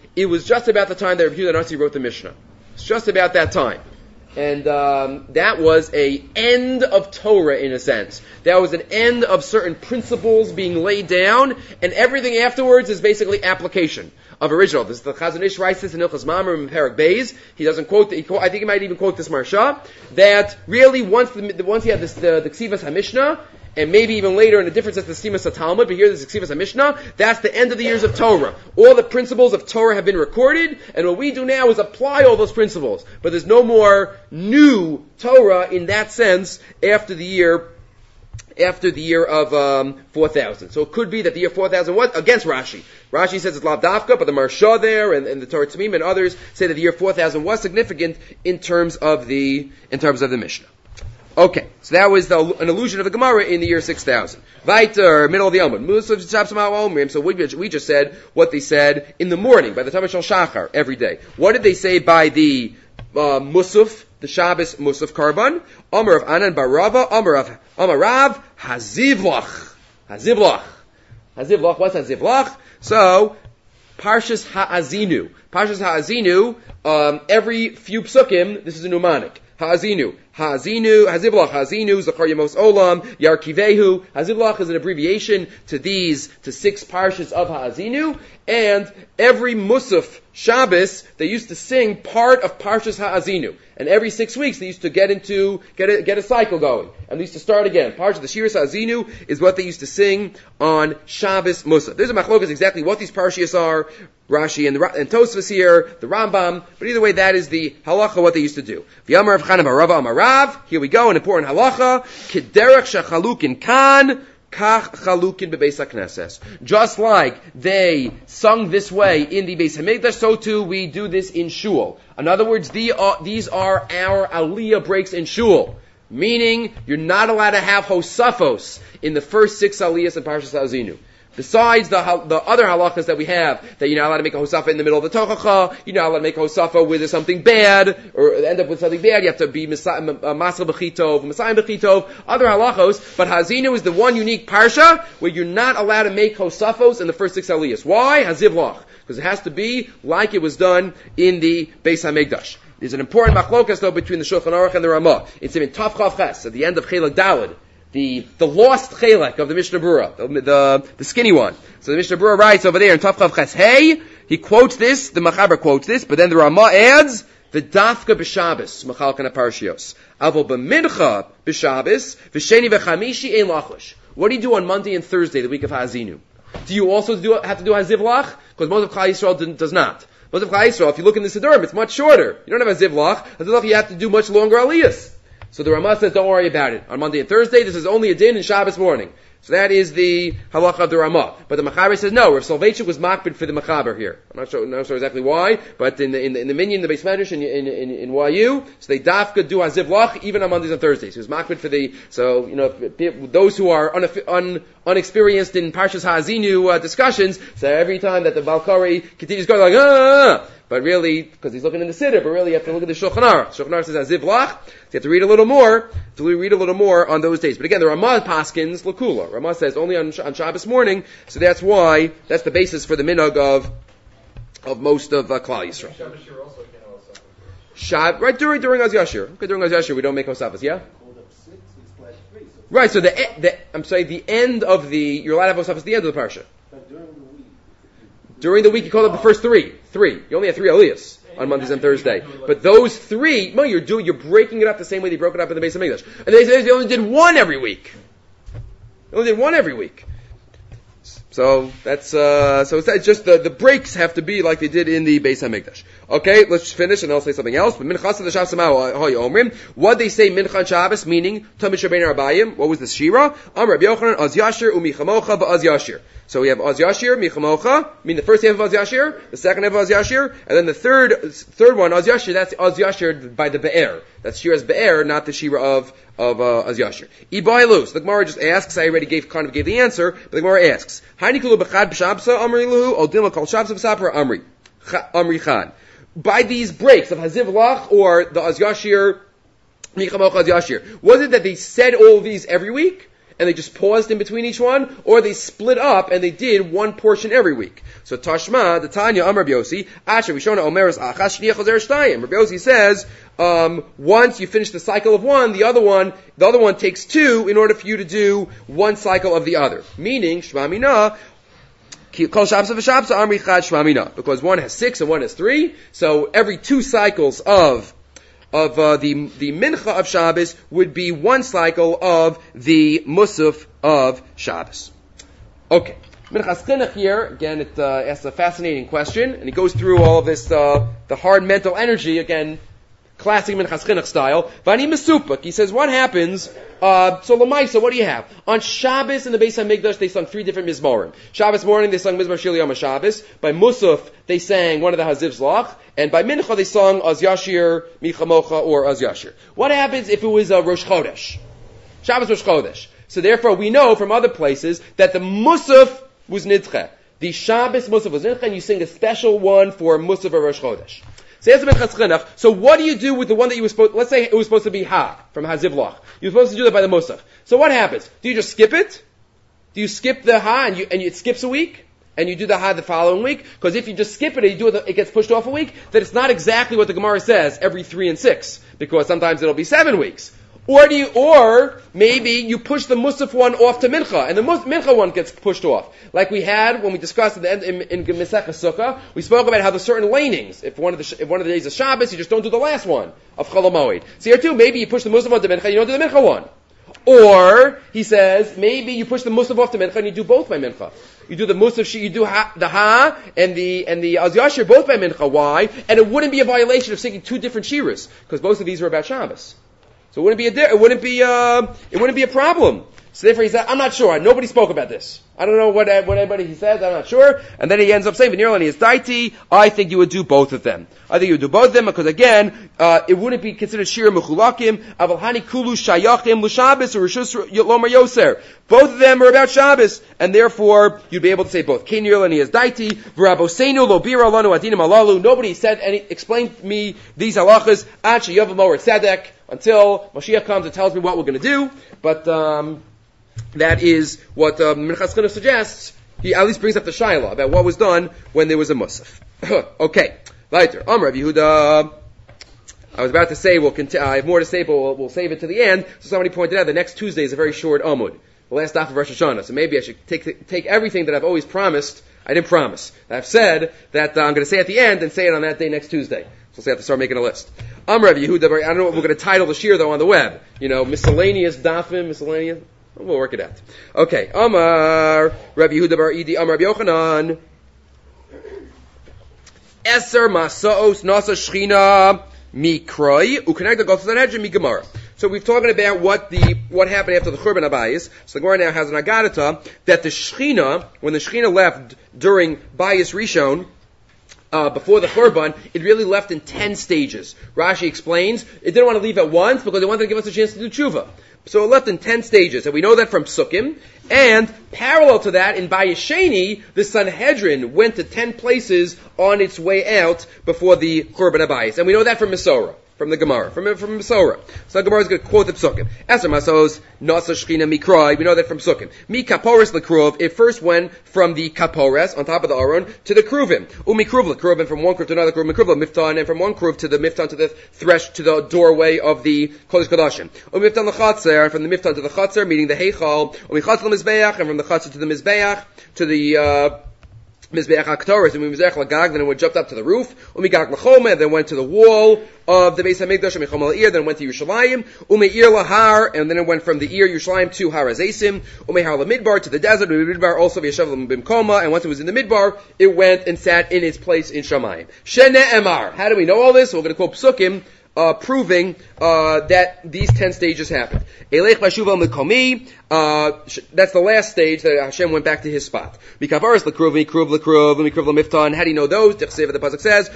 [SPEAKER 1] it was just about the time that Rabbi Yehuda Nasi wrote the Mishnah. It's just about that time. And um, that was a end of Torah in a sense. That was an end of certain principles being laid down, and everything afterwards is basically application of original. This is the Chazon Ish writes this in Ilchas Mamre in Perek Beis. He doesn't quote, he quote. I think he might even quote this Marsha. That really once the, once he had this the, the Ksivas HaMishnah, and maybe even later in a different sense the Ksimas HaTalmud, but here there's the Ksivas HaMishnah, that's the end of the years of Torah. All the principles of Torah have been recorded, and what we do now is apply all those principles. But there's no more new Torah in that sense after the year after the year of um, four thousand. So it could be that the year four thousand was against Rashi. Rashi says it's Lav Dafka, but the Marsha there and, and the Torah Tzimim and others say that the year four thousand was significant in terms of the in terms of the Mishnah. Okay, so that was the, an allusion of the Gemara in the year six thousand. Weiter, middle of the Yomud. So we, we just said what they said in the morning, by the time of Shal Shachar, every day. What did they say by the uh, Musaf, the Shabbos Musaf Karban? Amar of Anan Barava, Amar of Amar Rav, Hazivlach. Hazivlach. Hazivlach, what's Hazivlach? So, Parshas Ha'azinu. Parshas Ha'azinu, um, every few psukim, this is a mnemonic. Ha'azinu. Ha'azinu, Hazivlach, Ha'azinu, Zachar Yemos Olam, Yarkivehu. Hazivlach is an abbreviation to these, to six parshas of Ha'azinu, and every Musaf Shabbos, they used to sing part of Parshas Ha'azinu. And every six weeks, they used to get into, get a, get a cycle going. And they used to start again. Parshas the Shiras Ha'azinu is what they used to sing on Shabbos Musaf. There's a machlokas exactly what these parshas are. Rashi and, the, and Tosfos here, the Rambam, but either way, that is the halacha, what they used to do. V'yamar Rav Chanan bar Rava amar Rav, here we go, an important halacha, K'derech shechalukin kan, kach chalukin bebeis hakneses. Just like they sung this way in the Beis Hamikdash, so too we do this in shul. In other words, the, uh, these are our aliyah breaks in shul. Meaning, you're not allowed to have hosafos in the first six aliyahs in Parshas Ha'azinu. Besides the the other halachas that we have, that you're not allowed to make a hosafa in the middle of the tochacha, you're not allowed to make a hosafa with something bad, or end up with something bad, you have to be masal b'chitov, masayim b'chitov, other halachos, but Hazinu is the one unique parsha where you're not allowed to make hosafos in the first six aliyahs. Why? Hazivlach. Because it has to be like it was done in the Beis HaMikdash. There's an important machlokas though between the Shulchan Aruch and the Ramah. It's in Tav Chav Ches, at the end of Chelek Daled. The, the lost chelek of the Mishnah Berurah, the, the, the skinny one. So the Mishnah Berurah writes over there in Tav Chav Ches Hey, he quotes this, the Machaber quotes this, but then the Ramah adds, the Dafka b'Shabbos, Machalkan HaParshios. Avol b'Mincha b'Shabbos, v'Sheni v'Chamishi ein lachlish. What do you do on Monday and Thursday, the week of Ha'azinu? Do you also do, have to do Hazivlach? Because most of Klal Yisrael does not. Most of Klal Yisrael, if you look in the Siddurim, it's much shorter. You don't have Hazivlach. Hazivlach, you have to do much longer aliyahs. So the Ramah says, don't worry about it. On Monday and Thursday, this is only a din in Shabbos morning. So that is the halacha of the Ramah. But the Machaber says, no, Rav Soloveitchik was makbid for the Machaber here. I'm not sure, not sure exactly why, but in the, in the, in the Minyan, the Beis Medrash, in, in, in, in Y U, so they dafka do Hazivlach even on Mondays and Thursdays. He was makbid for the, so, you know, those who are un, un, unexperienced in Parshas Ha'azinu uh, discussions, so every time that the Balkari continues going like, ah, but really, because he's looking in the Siddur, but really you have to look at the Shulchan Aruch. Shulchan Aruch says Hazivlach, so you have to read a little more, to read a little more on those days. But again, the Ramah paskins Lakula. Ramah says only on, on Shabbos morning, so that's why, that's the basis for the minhag of, of most of uh, Klal Yisrael.
[SPEAKER 3] Shabbos Shir also can't have
[SPEAKER 1] Shab, right, during, during Az Yashir. Okay, during Az Yashir we don't make Hosafas, yeah? Right, so the, the, I'm sorry, the end of the, you're allowed to have Hosafas at the end of the Parsha.
[SPEAKER 2] But during the week.
[SPEAKER 1] During the week you call up the first three. Three. You only have three aliyahs on Mondays and Thursday. But those three, no, you're doing, you're breaking it up the same way they broke it up in the Beis Hamikdash. And they, they only did one every week. They only did one every week. So that's uh, so it's just the, the breaks have to be like they did in the Beis Hamikdash. Okay, let's finish and I'll say something else. But minchas the Shabbos omrim. What they say mincha Shabbos meaning Tamid Shabbein Arbayim. What was the shira? Am Rabbi Yochanan Az Yashir u'Michamocha ba'az Yashir. So we have Az Yashir, Michamocha, mean the first half of Az Yashir, the second half of Az Yashir, and then the third third one Az Yashir. That's Az Yashir by the Be'er. That's Shira's Be'er, not the Shira of of uh, Az Yashir. Ibailus. The Gemara just asks. I already gave kind of gave the answer, but the Gemara asks. Hanikulu b'chad b'shabsa amri luhu odin l'kol shabsa b'sapra amri amri chan. By these breaks of Hazivlach or the Az Yashir, Michamocha Az Yashir, was it that they said all of these every week? and they just paused in between each one, or they split up and they did one portion every week. So Tashma, the Tanya, Amar Rabbi Yossi, Asher Rishona Omeres Achas Shniach Chazer Shtayim. Rabbi Yossi says, um, once you finish the cycle of one, the other one, the other one takes two in order for you to do one cycle of the other. Meaning, Shema Mina, because one has six and one has three, so every two cycles of of uh, the the mincha of Shabbos would be one cycle of the musaf of Shabbos. Okay, Minchas Chinuch here again. It uh, asks a fascinating question, and he goes through all of this uh, the hard mental energy again. Classic Minchas Chinuch style. Vani Mesupuk. He says, what happens? Uh, so Lamaisa, what do you have? On Shabbos in the Beis HaMikdash, they sung three different Mizmorim. Shabbos morning, they sung Mizmor Shir Yom Shabbos. By Musaf, they sang one of the Haziv Zlach. And by Mincha, they sung Az Yashir, Micha Mocha, or Az Yashir. What happens if it was uh, Rosh Chodesh? Shabbos Rosh Chodesh. So therefore, we know from other places that the Musaf was Nidche. The Shabbos Musaf was Nidche, and you sing a special one for Musaf or Rosh Chodesh. So what do you do with the one that you were supposed, let's say it was supposed to be Ha, from Hazivlach. You were supposed to do that by the Musaf. So what happens? Do you just skip it? Do you skip the Ha and you, and you, it skips a week? And you do the Ha the following week? Because if you just skip it and you do it, it gets pushed off a week, then it's not exactly what the Gemara says, every three and six. Because sometimes it'll be seven weeks. Or do you, or maybe you push the Musaf one off to Mincha, and the Mincha one gets pushed off. Like we had when we discussed at the end in, in Mesechah Sukkah, we spoke about how there's certain lanings. If one of the if one of the days is Shabbos, you just don't do the last one of Chol HaMoed. So here too, maybe you push the Musaf on to Mincha, you don't do the Mincha one. Or he says maybe you push the Musaf off to Mincha and you do both by Mincha. You do the Musaf, you do ha, the Ha and the and the Az Yashir both by Mincha. Why? And it wouldn't be a violation of singing two different shiras because both of these are about Shabbos. So it wouldn't be a it wouldn't be uh it wouldn't be a problem. So therefore he said, I'm not sure. Nobody spoke about this. I don't know what what anybody he says. I'm not sure. And then he ends up saying, "V'nirlan is daiti." I think you would do both of them. I think you would do both of them because again, uh, it wouldn't be considered shira mechulakim. Avalhani kulu shayachim l'Shabbos or rishus lomar yoser. Both of them are about Shabbos, and therefore you'd be able to say both. V'nirlan is daiti. V'raboseinu lo bira lanu adinim alalu. Nobody said any. Explain to me these halachas. Ad sheyavam or tzedek until Mashiach comes and tells me what we're going to do. But um, that is what um, Minchas Chinuch suggests. He at least brings up the Shaila about what was done when there was a Musaf. Okay, later. Amar Rav Yehuda. I was about to say we'll continue. I have more to say, but we'll, we'll save it to the end. So somebody pointed out the next Tuesday is a very short Amud, the last half of Rosh Hashanah. So maybe I should take take everything that I've always promised. I didn't promise. I've said that uh, I'm going to say at the end and say it on that day next Tuesday. So I have to start making a list. Amar Rav Yehuda. I don't know what we're going to title the shir though on the web. You know, miscellaneous dafim, miscellaneous. We'll work it out. Okay. Amar Rabbi Yehuda bar Idi Amar Rabbi Yochanan. Eser masaos nasa shchina mikroi u'connect the Gothas Sanhedrin mi Gemara. So we've talking about what the what happened after the Churban Abayis. So the Gemara now has an agadata that the Shechina, when the Shechina left during Bayis Rishon, Uh, before the Churban, it really left in ten stages. Rashi explains, it didn't want to leave at once because it wanted to give us a chance to do tshuva. So it left in ten stages, and we know that from Sukkim. And parallel to that, in Bayesheni, the Sanhedrin went to ten places on its way out before the Churban Abayis. And we know that from Mesorah. From the Gemara, from from Mesorah. So the Gemara is going to quote the Psukim. Eser masos nasa shchina mikroi. We know that from Sukkim. Mi kaporis lekruv. It first went from the kapores on top of the aron to the kruvim. Umi kruv lekruvim from one kruv to another kruv. Mikruv miftan, and from one kruv to the miftan to the thresh to the doorway of the kodesh kodashim. Umi miftan lechatzer, and from the miftan to the chatzer, meaning the heichal. Umi chatzer lemizbeach, and from the chatzer to the mizbeach to the uh, Mizbeach HaKtoros, and we Mizbeach Lagag, then it went jumped up to the roof, Umigag Lachoma, and then went to the wall of the Beis HaMikdash, and Mechom Al-Ir, then went to Yerushalayim, Umeir Lahar, and then it went from the Ir Yerushalayim to Har Hazesim, Umehar LaMidbar to the desert, Umidbar also V'yashav Bimkoma, and once it was in the Midbar, it went and sat in its place in Shamayim. Shene Emar. How do we know all this? We're going to quote Psukim, Uh, proving uh, that these ten stages happened. Elech Vashuva Mekomi, uh, that's the last stage that Hashem went back to his spot. Mikavaris Lekruv, Mikruv, Lekruv, Mikruv Lemiftan. How do you know those? Tichsev, the pasuk says,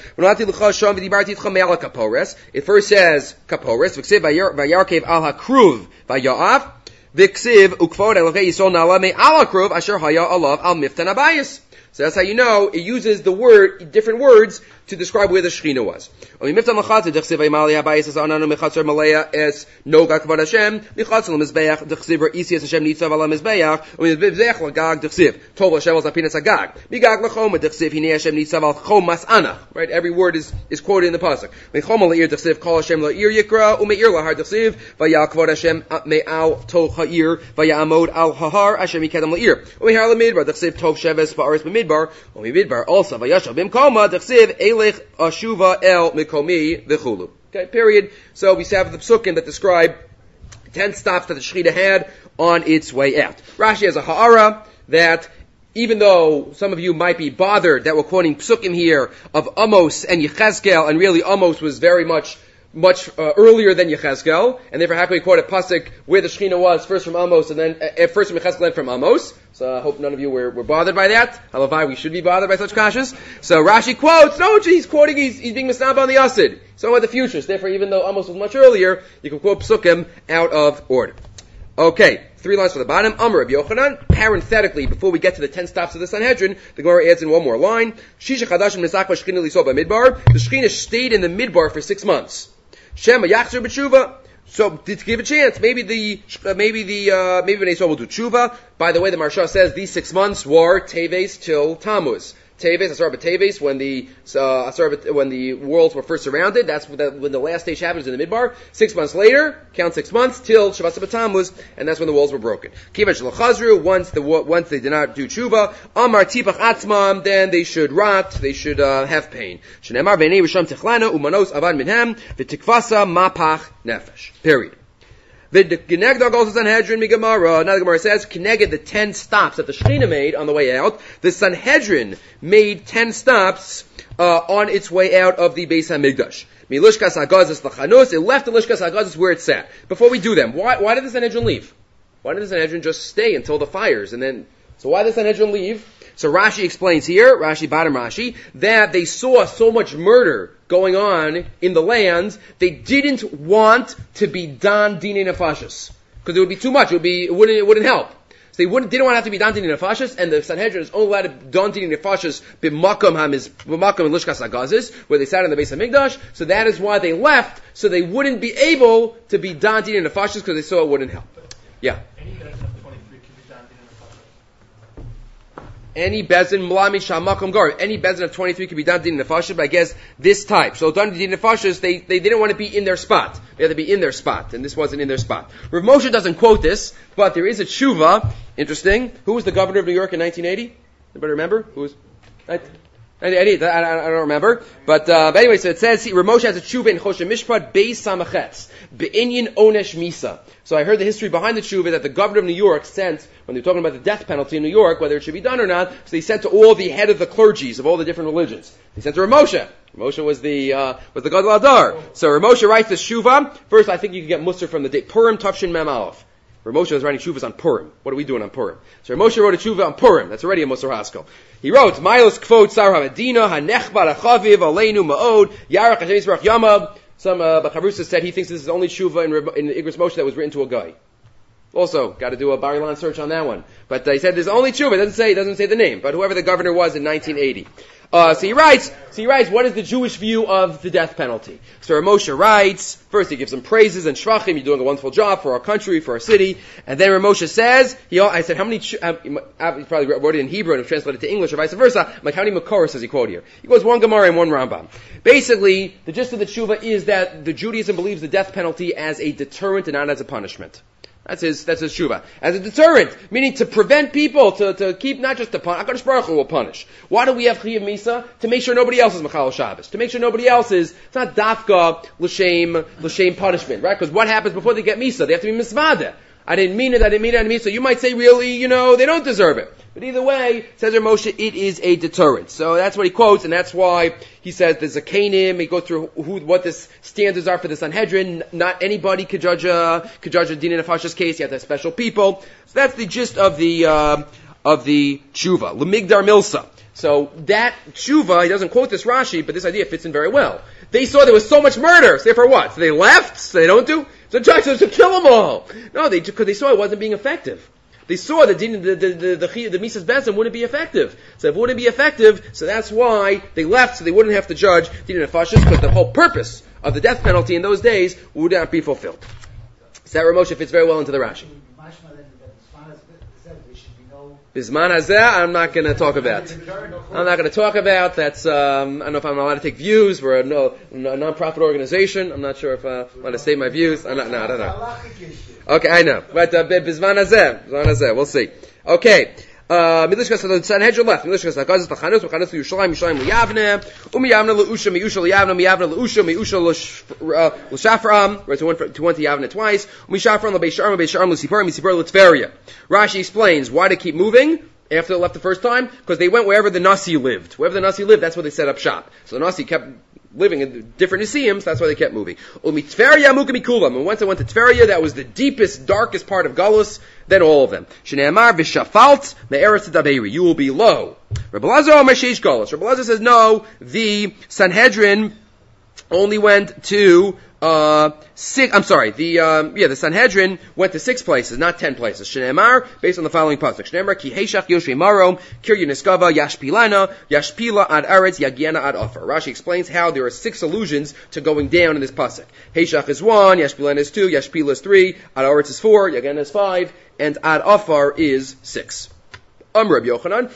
[SPEAKER 1] it first says Kapores, Viksiv Vayarkev Al HaKruv Vaya'af, Viksiv Ukvod Elokei Yisol Nalame Al HaKruv Asher Haya Alav Al Miftan Abayis. So that's how you know it uses the word, different words to describe where the Shechina was. Right, every word is, is quoted in the pasuk. Okay, period. So we have the psukim that describe ten stops that the Shechina had on its way out. Rashi has a ha'ara that even though some of you might be bothered that we're quoting psukim here of Amos and Yechezkel, and really Amos was very much much uh, earlier than Yechezkel, and therefore how can we quote a pasuk where the Shechina was first from Amos and then uh, first from Yechezkel and from Amos? So I hope none of you were, were bothered by that. Halavai, we should be bothered by such kashas. So Rashi quotes, no, he's quoting, he's, he's being misnab on the Asid. So about the futures. Therefore, even though Amos was much earlier, you can quote psukim out of order. Okay, three lines for the bottom. Amar Rabbi Yochanan. Parenthetically, before we get to the ten stops of the Sanhedrin, the Gemara adds in one more line. Shisha Chadashim Nesakva Shechina Liso Midbar. The Shechina stayed in the Midbar for six months. Shema Yachzer B'Tshuva. So to give a chance, maybe the uh, maybe the uh, maybe Bnei Yisrael will do tshuva. By the way, the Maharsha says these six months were Teves till Tammuz. Teves, Asar B'Teves, when the uh, Asar when the worlds were first surrounded. That's when the, when the last stage happens in the Midbar. Six months later, count six months till Shavasa B'Tammuz, and that's when the walls were broken. Kivash L'Chazru. Once the once they did not do tshuva, Amar Tipach Atzmam, then they should rot. They should uh, have pain. Shneimar V'nei Risham Tichlana Umanos Avad Minhem V'Tikvasa Mapach Nefesh. Period. The Genegdog also Sanhedrin Migamara. Now the Gemara says, Keneged the ten stops that the Shechina made on the way out. The Sanhedrin made ten stops uh, on its way out of the Beis Hamikdash. Milishkas Hagazis Lachanus. It left the Lishkas Hagazis where it sat. Before we do them, why, why did the Sanhedrin leave? Why did the Sanhedrin just stay until the fires and then? So why did the Sanhedrin leave? So Rashi explains here, Rashi, bottom Rashi, that they saw so much murder going on in the land, they didn't want to be dan dine nefashis. Because it would be too much, it would be, it wouldn't, it wouldn't help. So they wouldn't, didn't want to have to be dan dine nefashis, and the Sanhedrin is only allowed to dan dine nefashis b'makam hamiz, b'makam and lishkas hagazis, where they sat in the Beis Hamikdash, so that is why they left, so they wouldn't be able to be dan dine nefashis, because they saw it wouldn't help. Yeah. Any bezin mlami shamakom gar. Any bezin of twenty-three could be done din nefashis, but I guess this type. So done din nefashis, they they didn't want to be in their spot. They had to be in their spot, and this wasn't in their spot. Rav Moshe doesn't quote this, but there is a tshuva. Interesting. Who was the governor of New York in nineteen eighty? Anybody remember? Who was? I, I, I, I don't remember. But, uh, but anyway, so it says, Rav Moshe has a tshuva in Choshen Mishpat, Beis Samachetz, Be'inyan Onesh Misa. So I heard the history behind the tshuva that the governor of New York sent, when they were talking about the death penalty in New York, whether it should be done or not, so they sent to all the head of the clergies of all the different religions. They sent to Rav Moshe. Rav Moshe was the, uh, was the Gadol Adar. So Rav Moshe writes this tshuva. First, I think you can get Musar from the day, Purim Tavshin Mem Aleph. Rav Moshe was writing shuvas on Purim. What are we doing on Purim? So Rav Moshe wrote a shuva on Purim. That's already a Musar Haskell. He wrote, Milos Kvod Sar HaMedina, HaNechbar HaChaviv, Aleinu Ma'od, Yarach Hashem Yisbarach Yamav. Some, uh, Bacharusa said he thinks this is the only shuva in, in Igros Moshe that was written to a guy. Also, got to do a Bar Ilan search on that one. But uh, he said there's only tshuva. It doesn't say, it doesn't say the name. But whoever the governor was in nineteen eighty. Uh, so he writes, so he writes, what is the Jewish view of the death penalty? So Rav Moshe writes, first he gives them praises and shvachim, you're doing a wonderful job for our country, for our city. And then Rav Moshe says, he, I said, how many, uh, he probably wrote it in Hebrew and translated it to English or vice versa, like how many Makoros does he quote here? He quotes one Gemara and one Rambam. Basically, the gist of the tshuva is that the Judaism believes the death penalty as a deterrent and not as a punishment. That's his, that's his tshuva. As a deterrent, meaning to prevent people, to, to keep not just to punish, HaKadosh Baruch Hu will punish. Why do we have Chiyuv Misa? To make sure nobody else is Mechal Shabbos. To make sure nobody else is, it's not Dafka, L'Shem, L'Shem punishment, right? Because what happens before they get Misa? They have to be Misvada. I didn't mean it, I didn't mean it, I didn't mean it. So you might say, really, you know, they don't deserve it. But either way, says Rav Moshe, it is a deterrent. So that's what he quotes, and that's why he says there's a Canim. He goes through who, what the standards are for the Sanhedrin. Not anybody could judge a could judge a Din Nefashis case. You have to have special people. So that's the gist of the uh, of the tshuva. Lemigdar Milsa. So that tshuva, he doesn't quote this Rashi, but this idea fits in very well. They saw there was so much murder. So therefore what? So they left. So they don't do. So Joshua says to kill them all. No, they because they saw it wasn't being effective. They saw that the the the the, the, the Mises Bezin wouldn't be effective. So if it wouldn't be effective, so that's why they left, so they wouldn't have to judge Din Nefashis, because the whole purpose of the death penalty in those days would not be fulfilled. So that Ramosha fits very well into the Rashi. Bisman Hazeh, I'm not going to talk about. I'm not going to talk about. That's, um, I don't know if I'm allowed to take views. We're a, no, a non-profit organization. I'm not sure if uh, I want to say my views. I'm not, no, I don't know. Okay, I know. But, uh, Bisman Hazeh, Bisman Hazeh, we'll see. Okay. Milishkas the Sanhedrin left. Milishkas Hagazas Bachanus, Bachanus Yerushalayim, Yerushalayim Liyavne, Umiyavne Leusha, Miyusha Liyavne, Miyavne Leusha, Miyusha L'Shafram. Right, to one to one to Yavne twice. Umishafram LeBeisharim, Beisharim L'Sipar, Misipar L'Tveria. Rashi explains why they keep moving after they left the first time, because they went wherever the Nasi lived. Wherever the Nasi lived, that's where they set up shop. So the Nasi kept living in different Nisim, so that's why they kept moving. Umi Tveria Mukamikulam. And once I went to Tveria, that was the deepest, darkest part of Galus, than all of them. Shneamar v'shafalt me'eretz daberi. You will be low. Rabbi Lazar or Mashish Galus. Rabbi Lazar says no, the Sanhedrin only went to uh six I'm sorry, the um yeah, the Sanhedrin went to six places, not ten places. Shneamar, based on the following pasuk. Shneamar ki heishach yoshei marom, kiryu niskava, yashpilana, yashpila ad aretz, yagiana ad offer. Rashi explains how there are six allusions to going down in this pasuk. Heishach is one, yashpilana is two, yashpila is three, ad aretz is four, yagiana is five, and ad offer is six. Um, Rabbi Yochanan,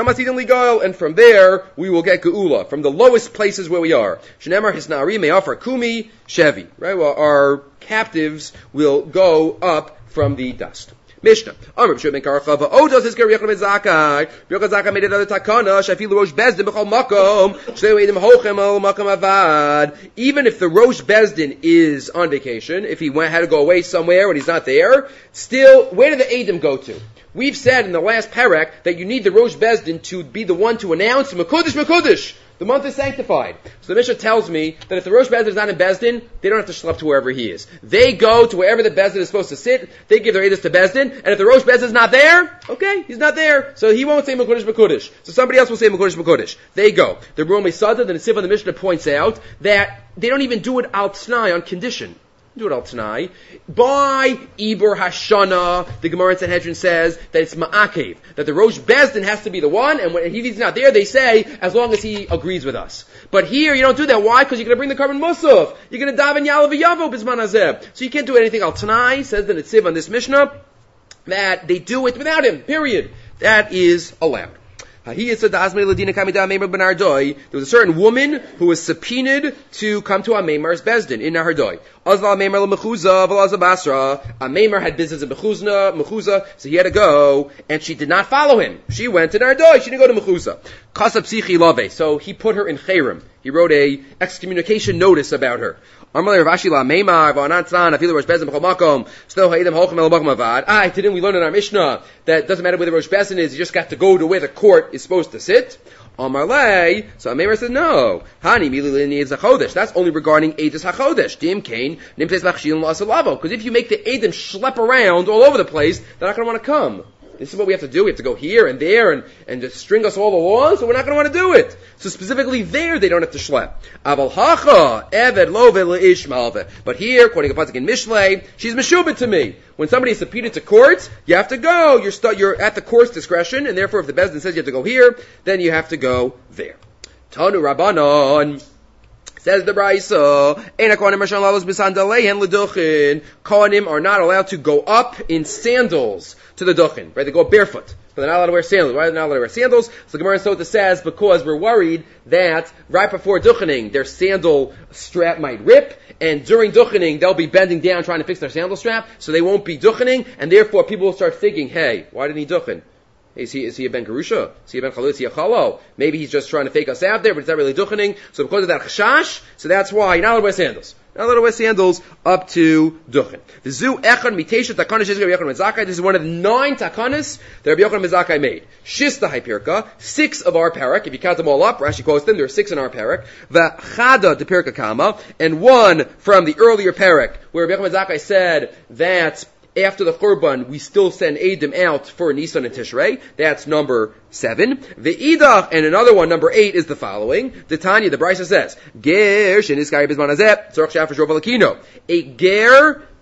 [SPEAKER 1] and from there we will get geula from the lowest places where we are. Shneimar hisnari may offer kumi shevi. Right, well, our captives will go up from the dust. Mishnah. Um, Rabbi Shimon Karcha va'odos his Rabbi Yochanan Zakai. Rabbi Yochanan Zakai made another takana. Shafilu rosh bezdin b'chol makom. Shlei edim hochem al makom avad. Even if the rosh bezdin is on vacation, if he went had to go away somewhere and he's not there, still, where do the edim go to? We've said in the last parak that you need the Rosh Bezdin to be the one to announce Mekudesh Mekudesh. The month is sanctified. So the Mishnah tells me that if the Rosh Bezdin is not in Bezdin, they don't have to schlep to wherever he is. They go to wherever the Bezdin is supposed to sit. They give their edus to Bezdin. And if the Rosh Bezdin is not there, okay, he's not there. So he won't say Mekudesh Mekudesh. So somebody else will say Mekudesh Mekudesh. They go. The Rum Sada, the Nesiv on the Mishnah points out that they don't even do it al T'nai on condition. Do it al T'nai. By Ibur Hashana, the Gemara in Sanhedrin says that it's Ma'akev, that the Rosh Bezdin has to be the one, and when he's not there, they say, as long as he agrees with us. But here, you don't do that. Why? Because you're going to bring the carbon Musaf. You're going to daven Yalav Yavo Bisman Hazeh. So you can't do anything al T'nai, says the Netziv on this Mishnah, that they do it without him, period. That is allowed. There was a certain woman who was subpoenaed to come to Ameimar's Bezdin in Nahardoi. Ameimar had business in Mechuzah, so he had to go, and she did not follow him. She went to Nahardoi, she didn't go to Mechuzah. So he put her in Chayrim. He wrote a excommunication notice about her. Ah, didn't we learn in our Mishnah that it doesn't matter where the Rosh Bezdin is, you just got to go to where the court is supposed to sit? Amarle, so Ameimer said, no. Hani mililin needs a chodesh. That's only regarding Eidos HaChodesh. Dim kain, nimtes lachshilin la'asalavo. Because if you make the Eidim schlep around all over the place, they're not going to want to come. This is what we have to do. We have to go here and there and, and just string us all along, so we're not going to want to do it. So specifically there, they don't have to schlep. Aval hacha, eved love le'ish malve. But here, according to Pasuk in Mishlei, she's meshubit to me. When somebody is subpoenaed to court, you have to go. You're, stu- you're at the court's discretion, and therefore if the Bezdin says you have to go here, then you have to go there. Tanu Rabbanon. Says the Braisa, Kohanim are not allowed to go up in sandals to the Duchin. Right? They go up barefoot. But they're not allowed to wear sandals. Why are they not allowed to wear sandals? So the Gemara in Sota says, because we're worried that right before Duchening, their sandal strap might rip, and during Duchening, they'll be bending down trying to fix their sandal strap, so they won't be Duchening, and therefore people will start thinking, hey, why didn't he Duchen? Is he, is he a Ben Gerusha? Is he a Ben Chalul? Is he a Chalo? Maybe he's just trying to fake us out there, but it's not really Duchening. So because of that Chashash, so that's why you're not allowed to wear sandals. Not allowed to wear sandals up to Duchen. The Zu Echon Mitesha Takanis Rabbi Yochanan ben Zakkai. This is one of the nine Takanis that Rabbi Yochanan ben Zakkai made. Shista Hyperka, six of our parak. If you count them all up, Rashi quotes them, there are six in our parak. V'chada de Perka Kama, and one from the earlier parak, where Rabbi Yochanan ben Zakkai said that after the Churban, we still send Eidim out for Nisan and Tishrei. That's number seven. The Idach, and another one, number eight, is the following. The Tanya, the Brisa says, Ger, shenis kari bizman hazeh, tzorach she'afresh rov alakino. A ger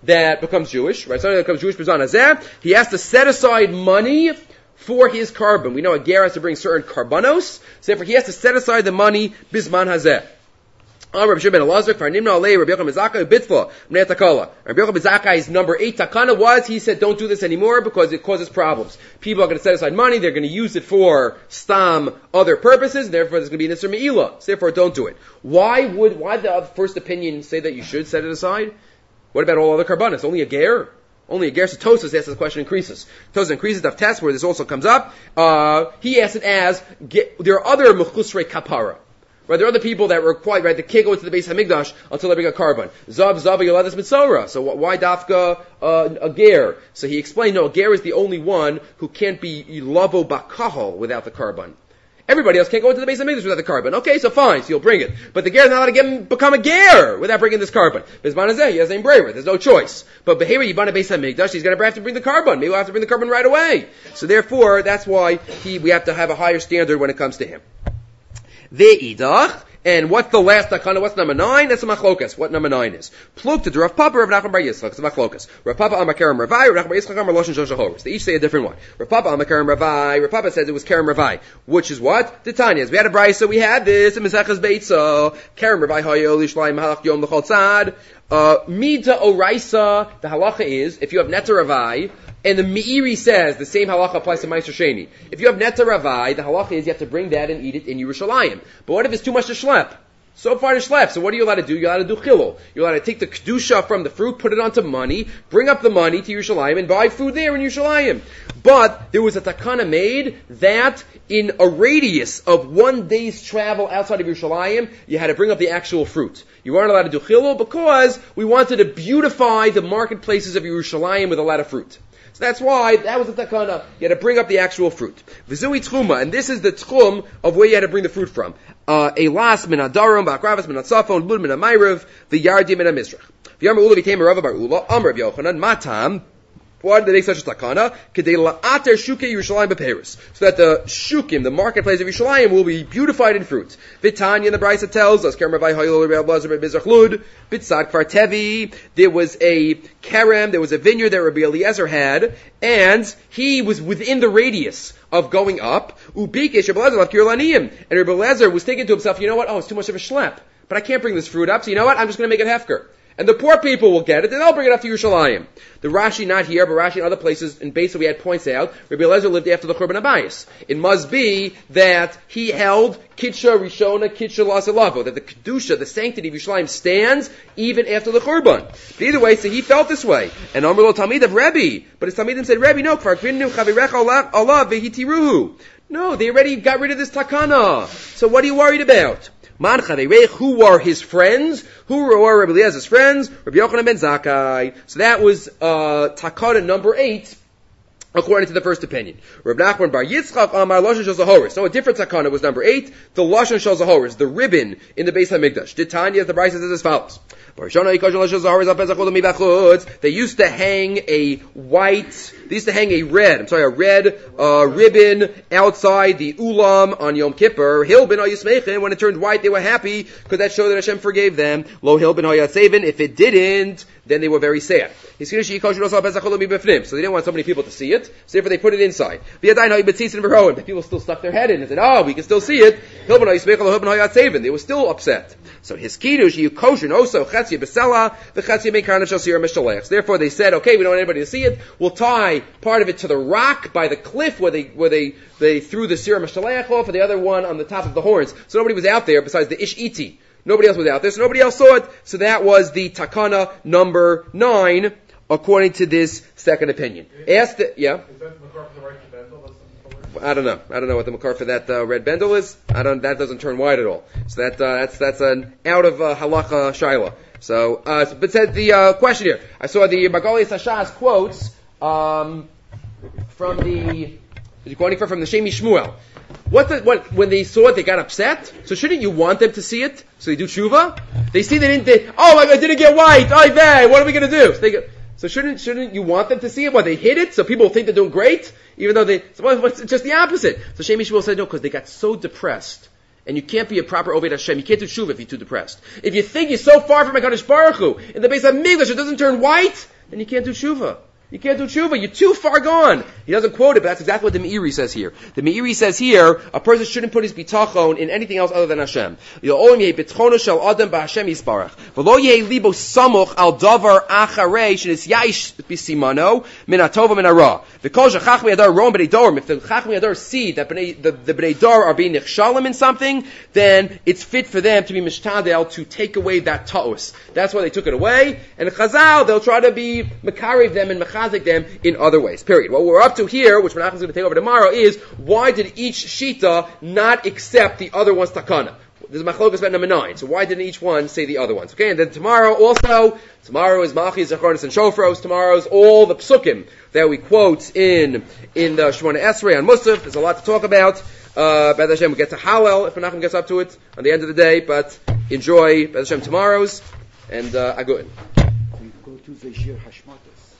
[SPEAKER 1] that becomes Jewish, right? Somebody that becomes Jewish Bizan Hazeh, he has to set aside money for his carbon. We know a ger has to bring certain carbonos, so therefore he has to set aside the money Bizman Hazeh. Rabbi Shimon ben Elazar, Farnimna Alei, Rabbi Yochanan ben Zakkai, Bitfla, Mnei Takala. Rabbi Yochanan ben Zakkai's number eight takana was, he said, don't do this anymore because it causes problems. People are going to set aside money, they're going to use it for stam other purposes, and therefore there's going to be an Isser Me'ilah. So therefore don't do it. Why would, why did the first opinion say that you should set it aside? What about all other carbonas? Only a ger? Only a ger. So Tosas asks the question increases. Tosas increases the test where this also comes up. Uh, he asks it as, get, there are other mechusrei kapara. Right, there are other people that were quite, right, they can't go into the base of Hamikdash until they bring a carbon. Zav, Zav, Yoladas, Mitzora. So why Dafka, uh, a ger? So he explained, no, a ger is the only one who can't be Lavo Bakahal without the carbon. Everybody else can't go into the base of Hamikdash without the carbon. Okay, so fine, so you'll bring it. But the ger is not allowed to get, become a ger without bringing this carbon. Bizmanazeh, he has a braver, there's no choice. But Behera Yibana base of Hamikdash, he's gonna have to bring the carbon. Maybe we'll have to bring the carbon right away. So therefore, that's why he, we have to have a higher standard when it comes to him. Ve'idach, and what's the last takana? What's number nine? That's a machlokas. What number nine is? Pluk to Rav Papa, Rav Nachman bar Yitzchak. It's a machlokas. Rav Papa amar Kerem Ravai, Rav Nachman bar Yitzchak amar Loshen Shosha Horis. They each say a different one. Rav Papa amar Kerem Ravai. Rav Papa says it was Kerem Ravai, which is what? The Tanyas. We had a brisa. We had this in Mesechus Beitza. Kerem Ravai hayol yishlayim halach yom l'chol tzad. Uh, Mida oraisa. The halacha is if you have neta Ravai. And the Meiri says the same halacha applies to Meiser Sheni. If you have neta Ravai, the halacha is you have to bring that and eat it in Yerushalayim. But what if it's too much to schlep? So far to schlep. So what are you allowed to do? You're allowed to do chilul. You're allowed to take the kedusha from the fruit, put it onto money, bring up the money to Yerushalayim, and buy food there in Yerushalayim. But there was a takana made that in a radius of one day's travel outside of Yerushalayim, you had to bring up the actual fruit. You weren't allowed to do chilul because we wanted to beautify the marketplaces of Yerushalayim with a lot of fruit. So that's why, that was the takana. You had to bring up the actual fruit. V'zui tchuma, and this is the tchum of where you had to bring the fruit from. Elas min adarim, ba'akravas min atzafon, lud min amayrav, v'yardi min amizrach. V'yamar ula v'tema rava bar ula, amr of Yochanan, matam, why did they make such a takana? Kedei la'ater shukei Yerushalayim b'peiros. So that the shukim, the marketplace of Yerushalayim, will be beautified in fruit. V'tanya, the Brisa tells us, Kerem Ravai hayol Rebbe Elazar b'mizrach lud, b'tzad kfar tevi, there was a kerem, there was a vineyard that Rabbi Eliezer had, and he was within the radius of going up. Ubikesh Rabbi Eliezer l'fkir laniyim. And Rabbi Eliezer was thinking to himself, you know what, oh, it's too much of a schlep. But I can't bring this fruit up, so you know what, I'm just going to make it hefker. And the poor people will get it, and they'll bring it up to Yerushalayim. The Rashi, not here, but Rashi in other places, in Beis that we had points out, Rabbi Eliezer lived after the Churban Abayis. It must be that he held Kitsha Rishona, Kitsha Lasalavo, that the Kedusha, the sanctity of Yerushalayim stands even after the Churban. But either way, so he felt this way. And Amr lo Talmid of Rebbe, but his Talmidim said, Rebbe, no, Kfar Kvinu Chavirecha Allah Vehitiruhu. No, they already got rid of this takana. So what are you worried about? Who were his friends? Who were Rabbi Eliezer's friends? Rabbi Yochanan ben Zakkai. So that was uh, takana number eight, according to the first opinion. Rabbi Nachman bar Yitzchak amar Lashon Shel Zahoris. So a different takana was number eight, the Lashon Shel Zahoris, the ribbon in the Beis HaMikdash. Titania, the Brisa says as follows. They used to hang a white, they used to hang a red, I'm sorry, a red uh, ribbon outside the ulam on Yom Kippur. Hil ben Hayismeichen, when it turned white, they were happy because that showed that Hashem forgave them. Lo Hil ben Hayatzevin, if it didn't, then they were very sad. So they didn't want so many people to see it, so therefore they put it inside. But people still stuck their head in and said, oh, we can still see it. They were still upset. So his kiddush, you kosher also chatzia besela, the chatzia mekarnav shel sira mishalech. Therefore they said, okay, we don't want anybody to see it. We'll tie part of it to the rock by the cliff where they where they they threw the sira mishalech off, and the other one on the top of the horns. So nobody was out there besides the ish iti. Nobody else was out there, so nobody else saw it. So that was the takana number nine, according to this second opinion. Ask the, yeah?
[SPEAKER 4] Is that the makar for the right to bendel?
[SPEAKER 1] I don't know. I don't know what the makar for that uh, red bendel is. I don't. That doesn't turn white at all. So that uh, that's that's an out of uh, halacha shaila. So, uh, but said the uh, question here. I saw the Magali Sashas quotes um, from the. Is he quoting from from the Shemi Shmuel? What the, what, when they saw it, they got upset? So shouldn't you want them to see it? So they do tshuva? They see they didn't, they, oh my God, didn't get white, oy vey, what are we gonna do? So, they go, so shouldn't, shouldn't you want them to see it? Why, they hid it, so people think they're doing great? Even though they, so it's just the opposite. So Shemi Shmuel said no, because they got so depressed. And you can't be a proper Oved Hashem. You can't do tshuva if you're too depressed. If you think you're so far from HaKadosh Baruch Hu, in the base of Mikdash, it doesn't turn white, then you can't do tshuva. You can't do tshuva. You're too far gone. He doesn't quote it, but that's exactly what the Meiri says here. The Meiri says here, a person shouldn't put his bitachon in anything else other than Hashem. V'lo yehi libo samuch al davar acharei shenis ya'ish bisimano min atova min hara. V'kol shechachmi adar rom b'nei dorim. If the chachmi adar see that b'nei, the, the b'nei dar are being nichshalim in something, then it's fit for them to be mishtadel to take away that ta'us. That's why they took it away. And Chazal, they'll try to be mekarev them and mechazik them in other ways. Period. What we're up to here, which Menachem is going to take over tomorrow, is why did each shita not accept the other one's takana? This is Machlokas bet number nine. So why didn't each one say the other ones? Okay, and then tomorrow also, tomorrow is Malchi, Zechronis, and Shofros. Tomorrow's all the psukim that we quote in in the Shemona Esrei on Musaf. There's a lot to talk about. Uh, B'ez Hashem, we'll get to Hallel if Menachem gets up to it on the end of the day. But enjoy B'ez Hashem tomorrow's and uh, Agun.
[SPEAKER 5] We go to the Shir Hashmata.